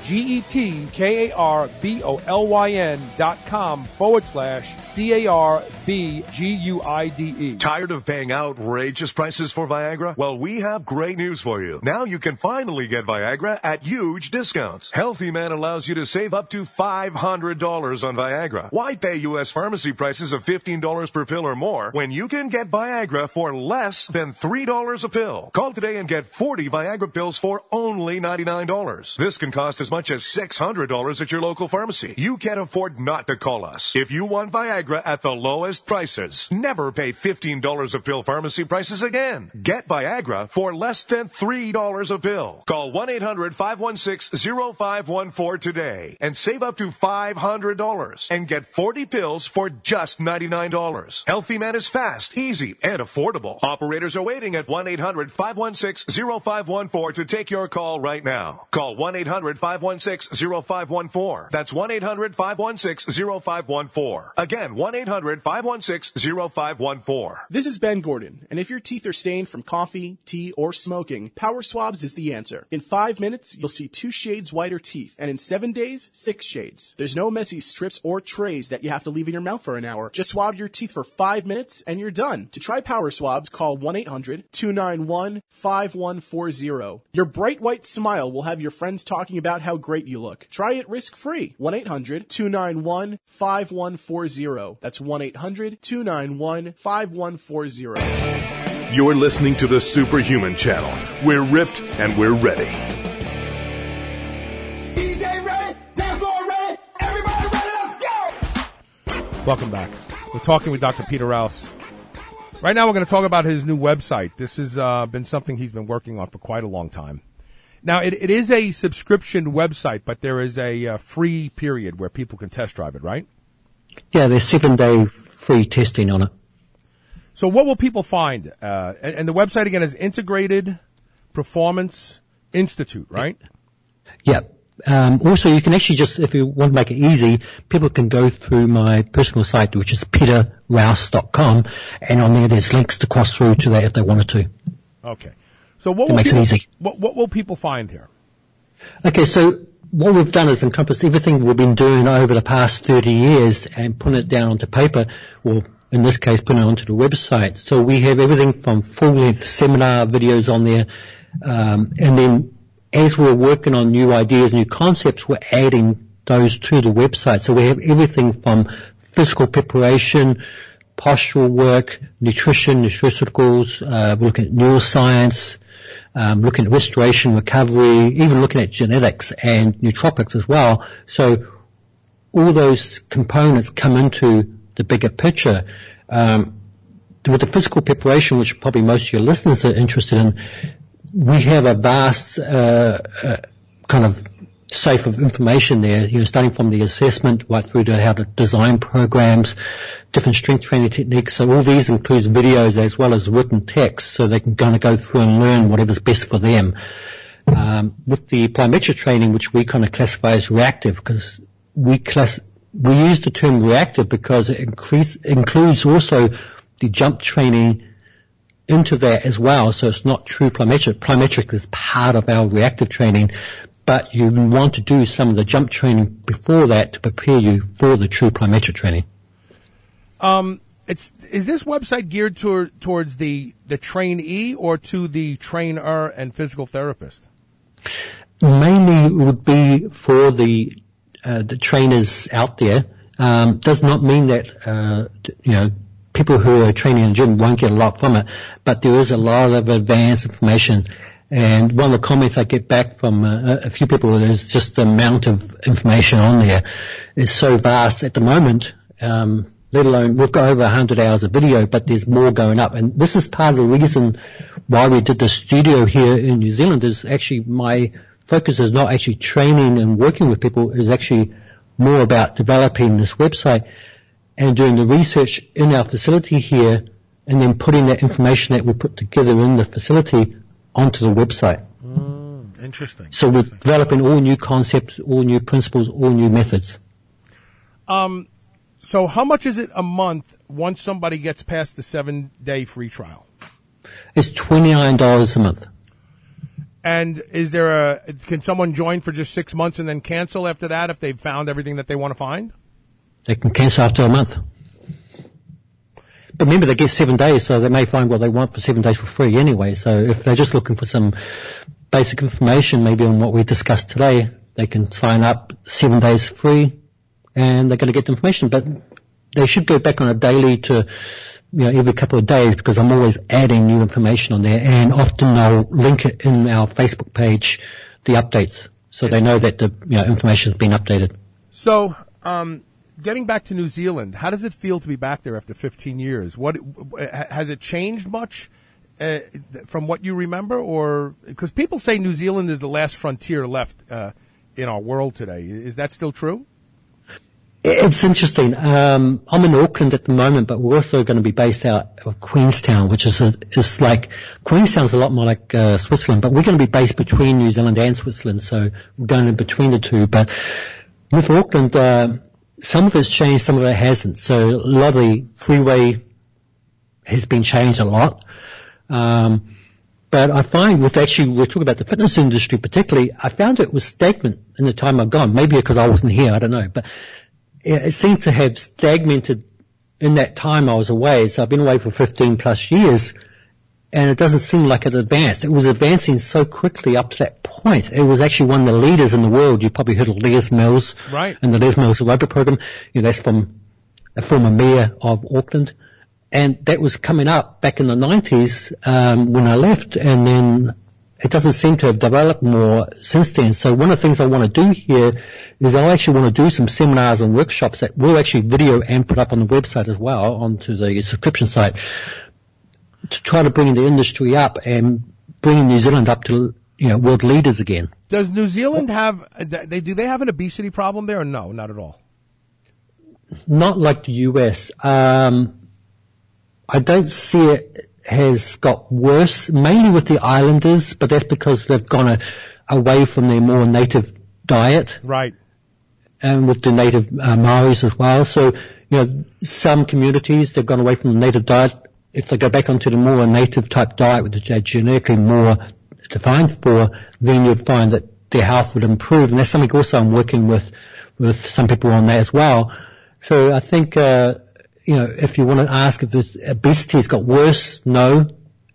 getkarbolin.com/CARBGUIDE. Tired of paying outrageous prices for Viagra? Well, we have great news for you. Now you can finally get Viagra at huge discounts. Healthy Man allows you to save up to $500 on Viagra. Why pay U.S. pharmacy prices of $15 per pill or more when you can get Viagra for less than $3 a pill? Call today and get 40 Viagra pills for only $99. This can cost as much as $600 at your local pharmacy. You can't afford not to call us. If you want Viagra at the lowest prices, never pay $15 a pill pharmacy prices again. Get Viagra for less than $3 a pill. Call 1-800-516-0514 today and save up to $500 and get 40 pills for just $99. Healthy Man is fast, easy, and affordable. Operators are waiting at 1-800-516-0514 to take your call right now. Call 1-800-516-0514. That's 1-800-516-0514. Again, 1-800-516-0514. This is Ben Gordon, and if your teeth are stained from coffee, tea, or smoking, Power Swabs is the answer. In 5 minutes, you'll see 2 shades whiter teeth, and in 7 days, 6 shades. There's no messy strips or trays that you have to leave in your mouth for an hour. Just swab your teeth for 5 minutes, and you're done. To try Power Swabs, call 1-800-291-5140. Your bright white smile will have your friends talking about how great you look. Try it risk-free. 1-800-291-5140. That's 1-800-291-5140. You're listening to the Superhuman Channel. We're ripped and we're ready. DJ ready, dance floor ready, everybody ready, let's go! Welcome back. We're talking with Dr. Peter Rouse. Right now we're going to talk about his new website. This has been something he's been working on for quite a long time. Now, it is a subscription website, but there is a free period where people can test drive it, right? Yeah, there's 7-day free testing on it. So what will people find? And the website, again, is Integrated Performance Institute, right? Yeah. Also, you can actually just, if you want to make it easy, people can go through my personal site, which is peterrouse.com, and on there's links to cross through to that if they wanted to. Okay. So what makes it easy. What will people find here? Okay, so what we've done is encompassed everything we've been doing over the past 30 years and put it down onto paper, or in this case, put it onto the website. So we have everything from full-length seminar videos on there, and then as we're working on new ideas, new concepts, we're adding those to the website. So we have everything from physical preparation, postural work, nutrition, nutraceuticals, we're looking at neuroscience, looking at restoration, recovery, even looking at genetics and nootropics as well. So all those components come into the bigger picture. With the physical preparation, which probably most of your listeners are interested in, we have a vast kind of safe of information there, starting from the assessment right through to how to design programs, different strength training techniques. So all these includes videos as well as written text, so they can kind of go through and learn whatever's best for them. With the plyometric training, which we kind of classify as reactive, because we use the term reactive because it includes also the jump training into that as well. So it's not true plyometric. Plyometric is part of our reactive training, but you want to do some of the jump training before that to prepare you for the true plyometric training. Is this website geared towards the trainee or to the trainer and physical therapist? Mainly would be for the trainers out there. Does not mean that people who are training in the gym won't get a lot from it, but there is a lot of advanced information. And one of the comments I get back from a few people is just the amount of information on there is so vast at the moment. Let alone, we've got over 100 hours of video, but there's more going up. And this is part of the reason why we did the studio here in New Zealand. Is actually my focus is not actually training and working with people, it is actually more about developing this website and doing the research in our facility here, and then putting that information that we put together in the facility onto the website. Interesting. So we're developing all new concepts, all new principles, all new methods. So how much is it a month once somebody gets past the 7-day free trial? It's $29 a month. And can someone join for just 6 months and then cancel after that if they've found everything that they want to find? They can cancel after a month. But remember, they get 7 days, so they may find what they want for 7 days for free anyway. So if they're just looking for some basic information, maybe on what we discussed today, they can sign up 7 days free, and they're going to get the information. But they should go back on a daily to, every couple of days, because I'm always adding new information on there, and often I'll link it in our Facebook page, the updates, so they know that the information has been updated. So, getting back to New Zealand, how does it feel to be back there after 15 years? What has it changed much from what you remember, or because people say New Zealand is the last frontier left in our world today? Is that still true? It's interesting. I'm in Auckland at the moment, but we're also going to be based out of Queenstown, which is like Queenstown's a lot more like Switzerland, but we're going to be based between New Zealand and Switzerland, so we're going in between the two. But with Auckland, some of it's changed, some of it hasn't. So a lot of the freeway has been changed a lot. But I find we're talking about the fitness industry particularly, I found it was stagnant in the time I've gone. Maybe because I wasn't here, I don't know. But it seemed to have stagnated in that time I was away. So I've been away for 15 plus years, and it doesn't seem like it advanced. It was advancing so quickly up to that point. It was actually one of the leaders in the world. You probably heard of Les Mills. Right. And the Les Mills aerobic program. That's from a former mayor of Auckland. And that was coming up back in the 90s, when I left, and then it doesn't seem to have developed more since then. So one of the things I want to do here is I actually want to do some seminars and workshops that we'll actually video and put up on the website as well, onto the subscription site, to try to bring the industry up and bring New Zealand up to, world leaders again. Does New Zealand do they have an obesity problem there, or no, not at all? Not like the US. I don't see it has got worse, mainly with the islanders, but that's because they've gone away from their more native diet. Right. And with the native Maoris as well. So, some communities, they've gone away from the native diet. If they go back onto the more native type diet, which they're genetically more defined for, then you'd find that their health would improve. And that's something also I'm working with some people on that as well. So I think, if you want to ask if obesity's got worse, no.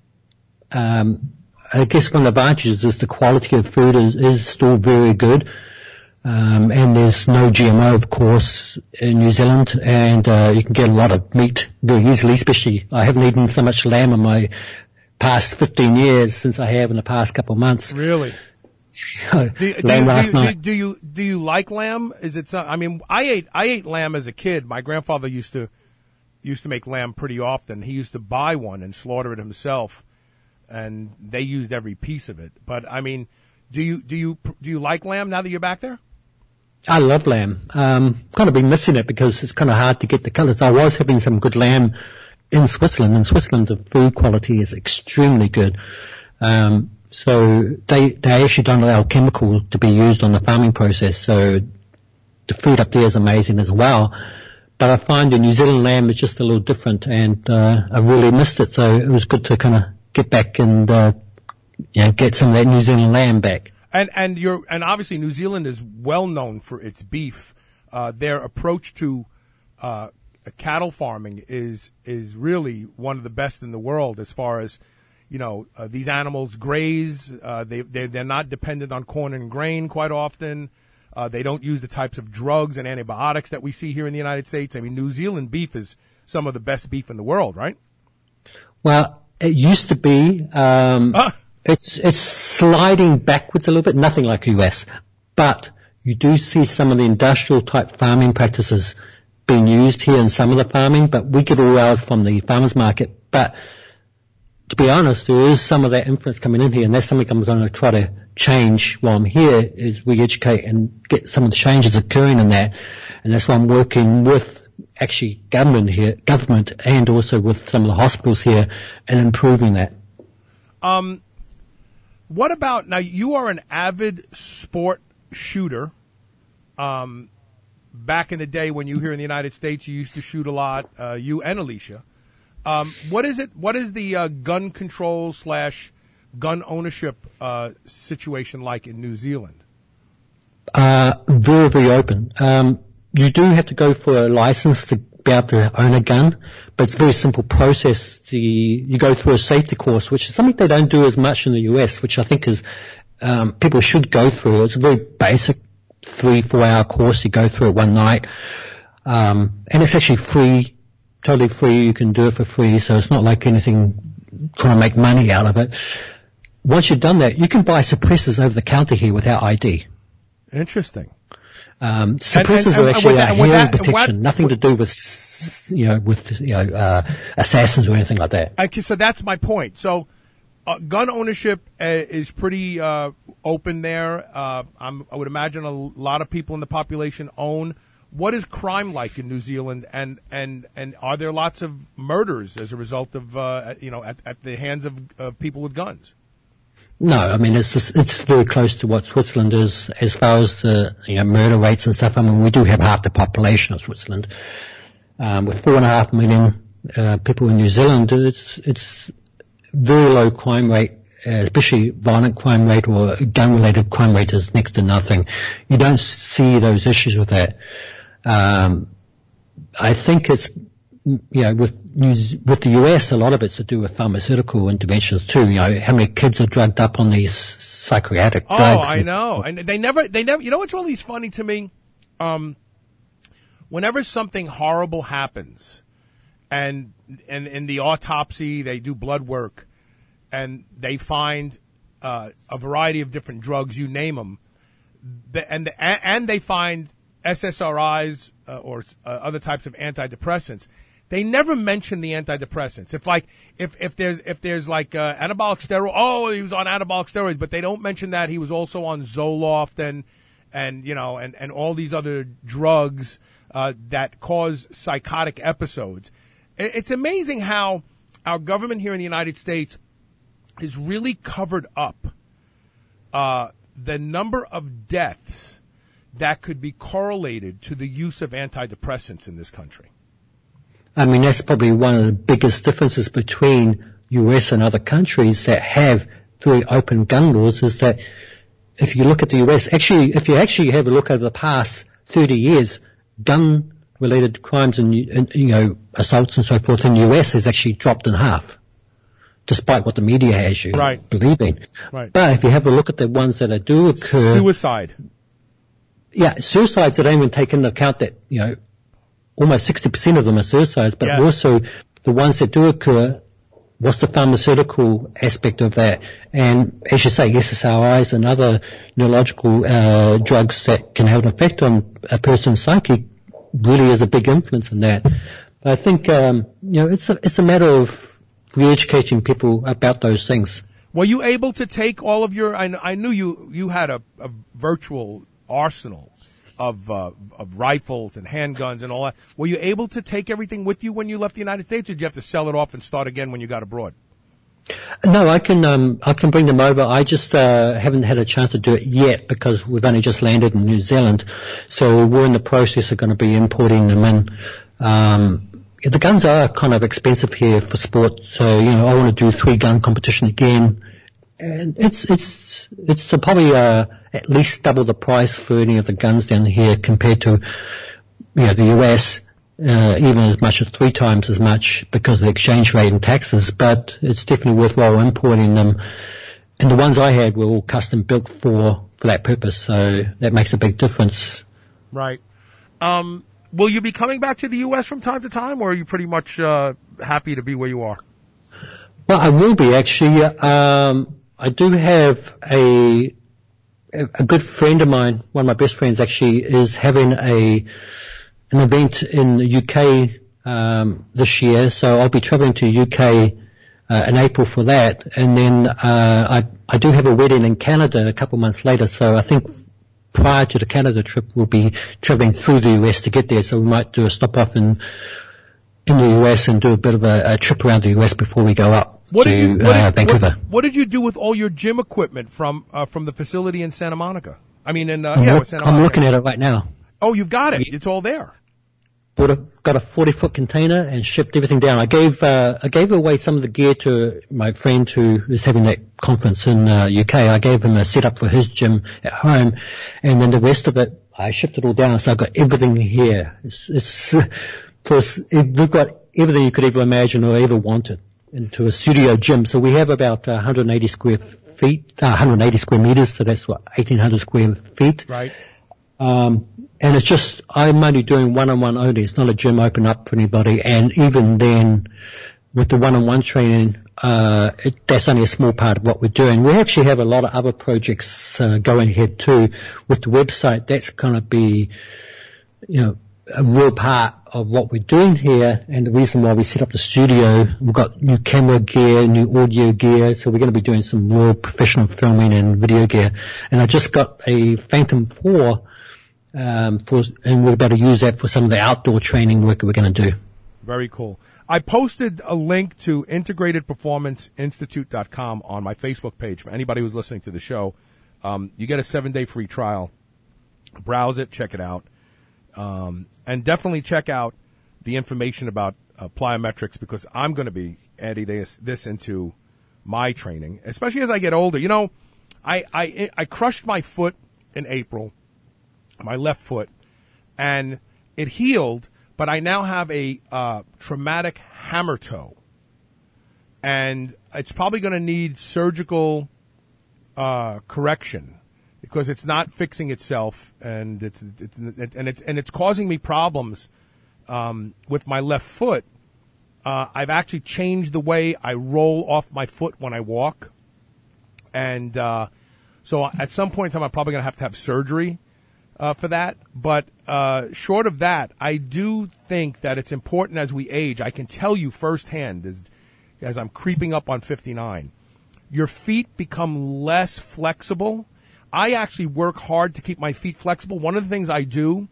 I guess one of the advantages is the quality of food is still very good. And there's no GMO, of course, in New Zealand, and you can get a lot of meat very easily, especially I haven't eaten so much lamb in my past 15 years since I have in the past couple of months. Really? Lamb last night. Do you like lamb? Is it? I ate lamb as a kid. My grandfather used to make lamb pretty often. He used to buy one and slaughter it himself, and they used every piece of it. But do you like lamb now that you're back there? I love lamb. Kind of been missing it because it's kind of hard to get the colours. I was having some good lamb in Switzerland. In Switzerland, the food quality is extremely good. So they actually don't allow chemical to be used on the farming process. So the food up there is amazing as well. But I find the New Zealand lamb is just a little different, and I really missed it. So it was good to kind of get back and get some of that New Zealand lamb back. And obviously New Zealand is well known for its beef. Their approach to cattle farming is really one of the best in the world as far as, these animals graze. They're not dependent on corn and grain quite often. They don't use the types of drugs and antibiotics that we see here in the United States. I mean, New Zealand beef is some of the best beef in the world, right? Well, it used to be. It's sliding backwards a little bit, nothing like US. But you do see some of the industrial type farming practices being used here in some of the farming, but we get all ours from the farmers market. But to be honest, there is some of that influence coming in here, and that's something I'm going to try to change while I'm here, is re-educate and get some of the changes occurring in that. And that's why I'm working with actually government and also with some of the hospitals here and improving that. What about, now you are an avid sport shooter. Back in the day when you were here in the United States, you used to shoot a lot, you and Alicia. What is the gun control / gun ownership situation like in New Zealand? Very, very open. You do have to go for a license to be able to own a gun, but it's a very simple process. You go through a safety course, which is something they don't do as much in the US, which I think is people should go through. It's a very basic 3-4 hour course. You go through it one night, and it's actually free, totally free. You can do it for free, so it's not like anything trying to make money out of it. Once you've done that, you can buy suppressors over the counter here without ID. Interesting. Suppressors are actually a hearing protection, nothing to do with assassins or anything like that. Okay, so that's my point. So, gun ownership is pretty open there. I would imagine a lot of people in the population own. What is crime like in New Zealand, and are there lots of murders as a result of at the hands of people with guns? No, I mean it's very close to what Switzerland is as far as the murder rates and stuff. I mean, we do have half the population of Switzerland. With 4.5 million people in New Zealand, it's very low crime rate, especially violent crime rate or gun-related crime rate is next to nothing. You don't see those issues with that. I think it's with the US, a lot of it's to do with pharmaceutical interventions too. How many kids are drugged up on these psychiatric drugs? Oh, I know. And they never. You know what's really funny to me? Whenever something horrible happens, and in the autopsy they do blood work, and they find a variety of different drugs, you name them, and they find SSRIs or other types of antidepressants. They never mention the antidepressants. If there's like anabolic steroid, he was on anabolic steroids, but they don't mention that he was also on Zoloft and all these other drugs that cause psychotic episodes. It's amazing how our government here in the United States has really covered up the number of deaths that could be correlated to the use of antidepressants in this country. I mean, that's probably one of the biggest differences between US and other countries that have very open gun laws, is that if you look at the US, if you actually have a look over the past 30 years, gun-related crimes and, assaults and so forth in the US has actually dropped in half, despite what the media has you believing. Right. But if you have a look at the ones that do occur. Suicide. Yeah, suicides that don't even take into account that, almost 60% of them are suicides, but also the ones that do occur, what's the pharmaceutical aspect of that? And as you say, SSRIs and other neurological drugs that can have an effect on a person's psyche really is a big influence in that. But I think, it's a matter of re-educating people about those things. Were you able to take all of your, I knew you had a virtual arsenal of rifles and handguns and all that. Were you able to take everything with you when you left the United States, or did you have to sell it off and start again when you got abroad? No, I can bring them over. I just haven't had a chance to do it yet because we've only just landed in New Zealand, so we're in the process of going to be importing them in. The guns are kind of expensive here for sport, so I want to do 3-gun competition again And it's probably at least double the price for any of the guns down here compared to the US, even as much as 3 times as much because of the exchange rate and taxes. But it's definitely worthwhile importing them. And the ones I had were all custom built for that purpose, so that makes a big difference. Right. Will you be coming back to the U.S. from time to time, or are you pretty much happy to be where you are? Well, I will be, actually. I do have a good friend of mine, one of my best friends actually, is having an event in the UK this year, so I'll be traveling to the UK in April for that. And then I do have a wedding in Canada a couple of months later, so I think prior to the Canada trip, we'll be traveling through the US to get there, so we might do a stop-off in the US and do a bit of a trip around the US before we go up to Vancouver. What did you do with all your gym equipment from the facility in Santa Monica? I mean, Santa Monica. I'm looking at it right now. Oh, you've got it. It's all there. Got a 40-foot container and shipped everything down. I gave away some of the gear to my friend who is having that conference in UK. I gave him a setup for his gym at home, and then the rest of it I shipped it all down. So I've got everything here. We've got everything you could ever imagine or ever wanted into a studio gym. So we have about 180 square meters. So that's 1,800 square feet. Right. And it's just, I'm only doing one-on-one only. It's not a gym open up for anybody. And even then, with the one-on-one training, that's only a small part of what we're doing. We actually have a lot of other projects going ahead too. With the website, that's going to be, a real part of what we're doing here, and the reason why we set up the studio. We've got new camera gear, new audio gear, so we're going to be doing some real professional filming and video gear. And I just got a Phantom 4, and we're about to use that for some of the outdoor training work that we're going to do. Very cool. I posted a link to IntegratedPerformanceInstitute.com on my Facebook page for anybody who's listening to the show. You get a 7-day free trial. Browse it, check it out. And definitely check out the information about plyometrics, because I'm going to be adding this into my training, especially as I get older. I crushed my foot in April, my left foot, and it healed, but I now have a traumatic hammer toe, and it's probably going to need surgical correction, because it's not fixing itself, and it's causing me problems with my left foot. I've actually changed the way I roll off my foot when I walk, and so at some point in time I'm probably going to have surgery for that. But short of that, I do think that it's important as we age. I can tell you firsthand, as I'm creeping up on 59, your feet become less flexible. I actually work hard to keep my feet flexible. One of the things I do,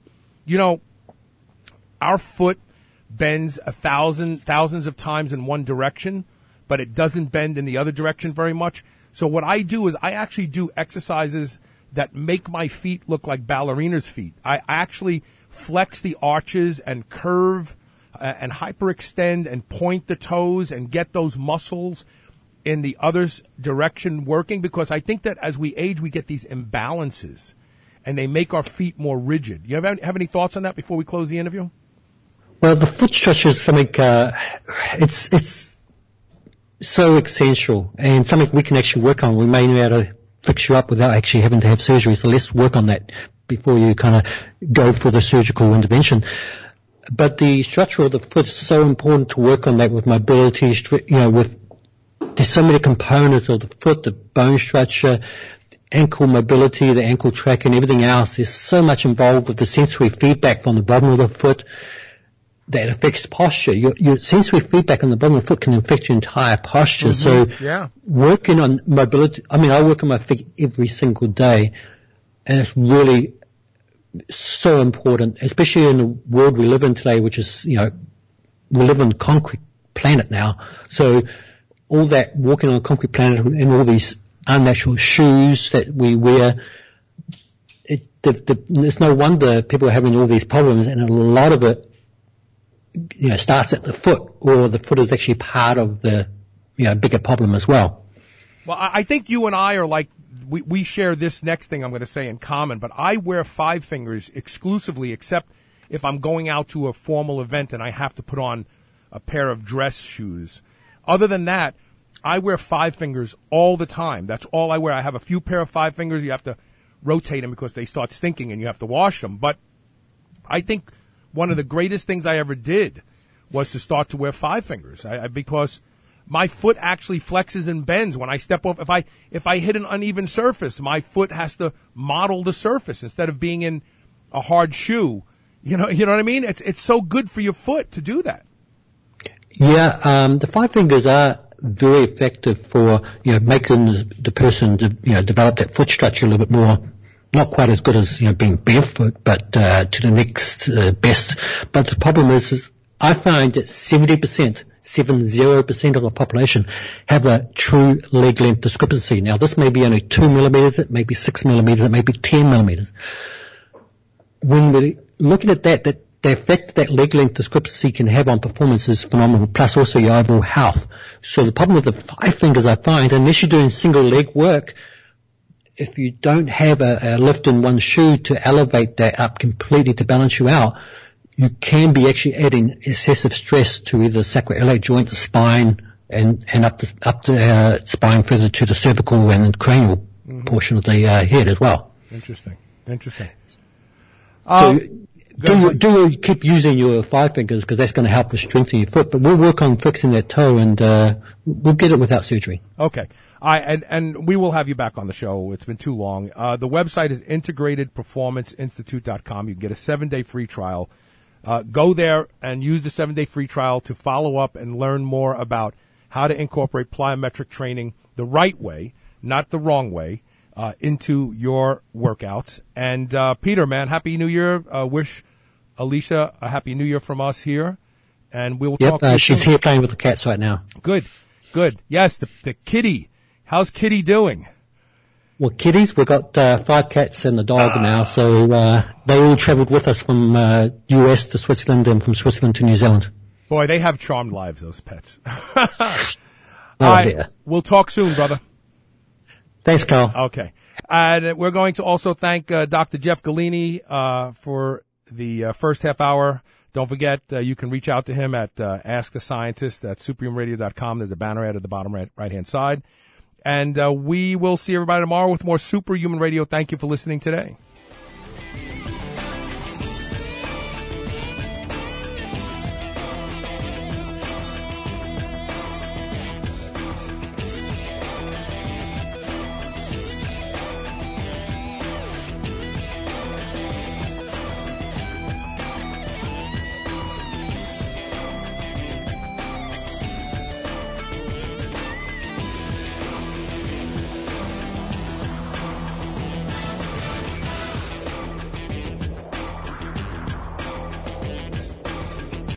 our foot bends thousands of times in one direction, but it doesn't bend in the other direction very much. So what I do is I actually do exercises that make my feet look like ballerinas' feet. I actually flex the arches and curve and hyperextend and point the toes and get those muscles in the other's direction working, because I think that as we age, we get these imbalances, and they make our feet more rigid. You have any thoughts on that before we close the interview? Well, the foot stretch is something, it's so essential, and something we can actually work on. We may know how to fix you up without actually having to have surgery, so let's work on that before you kind of go for the surgical intervention. But the structure of the foot is so important to work on that with mobility, there's so many components of the foot, the bone structure, ankle mobility, the ankle track, and everything else. There's so much involved with the sensory feedback from the bottom of the foot that affects posture. Your sensory feedback on the bottom of the foot can affect your entire posture. Mm-hmm. So working on mobility, I work on my feet every single day, and it's really so important, especially in the world we live in today, which is, we live on a concrete planet now. So all that walking on a concrete planet and all these unnatural shoes that we wear, it's no wonder people are having all these problems, and a lot of it, starts at the foot, or the foot is actually part of the, bigger problem as well. Well, I think you and I are like, we share this next thing I'm going to say in common, but I wear 5 fingers exclusively, except if I'm going out to a formal event and I have to put on a pair of dress shoes. Other than that, I wear 5 fingers all the time. That's all I wear. I have a few pair of 5 fingers. You have to rotate them because they start stinking and you have to wash them. But I think one of the greatest things I ever did was to start to wear 5 fingers because my foot actually flexes and bends when I step off. If I hit an uneven surface, my foot has to model the surface instead of being in a hard shoe. You know what I mean? It's so good for your foot to do that. Yeah, the 5 fingers are very effective for, making the person, develop that foot structure a little bit more. Not quite as good as, being barefoot, but, to the next, best. But the problem is I find that 70% of the population have a true leg length discrepancy. Now, this may be only 2 millimeters, it may be 6 millimeters, it may be 10 millimeters. When we're looking at that, the effect that leg length discrepancy can have on performance is phenomenal, plus also your overall health. So the problem with the 5 fingers, I find, unless you're doing single leg work, if you don't have a lift in one shoe to elevate that up completely to balance you out, you can be actually adding excessive stress to either the sacroiliac joint, the spine, and up the spine further to the cervical and cranial portion of the head as well. Interesting. So do keep using your 5 fingers because that's going to help to strengthen your foot. But we'll work on fixing that toe and we'll get it without surgery. Okay. And we will have you back on the show. It's been too long. The website is integratedperformanceinstitute.com. You can get a 7-day free trial. Go there and use the 7-day free trial to follow up and learn more about how to incorporate plyometric training the right way, not the wrong way, into your workouts. And Peter, man, Happy New Year. Wish Alicia a Happy New Year from us here. And we'll talk to you she's soon. here playing with the cats right now. Good. Yes, the kitty. How's Kitty doing? Well, kitties, we've got 5 cats and a dog now, so they all travelled with us from US to Switzerland and from Switzerland to New Zealand. Boy, they have charmed lives, those pets. Dear. We'll talk soon, brother. Thanks, Carl. Okay. And we're going to also thank Dr. Jeff Galini for the first half hour. Don't forget, you can reach out to him at Ask the Scientist at superhumanradio.com. There's a banner ad at the bottom right-hand side. And we will see everybody tomorrow with more Superhuman Radio. Thank you for listening today.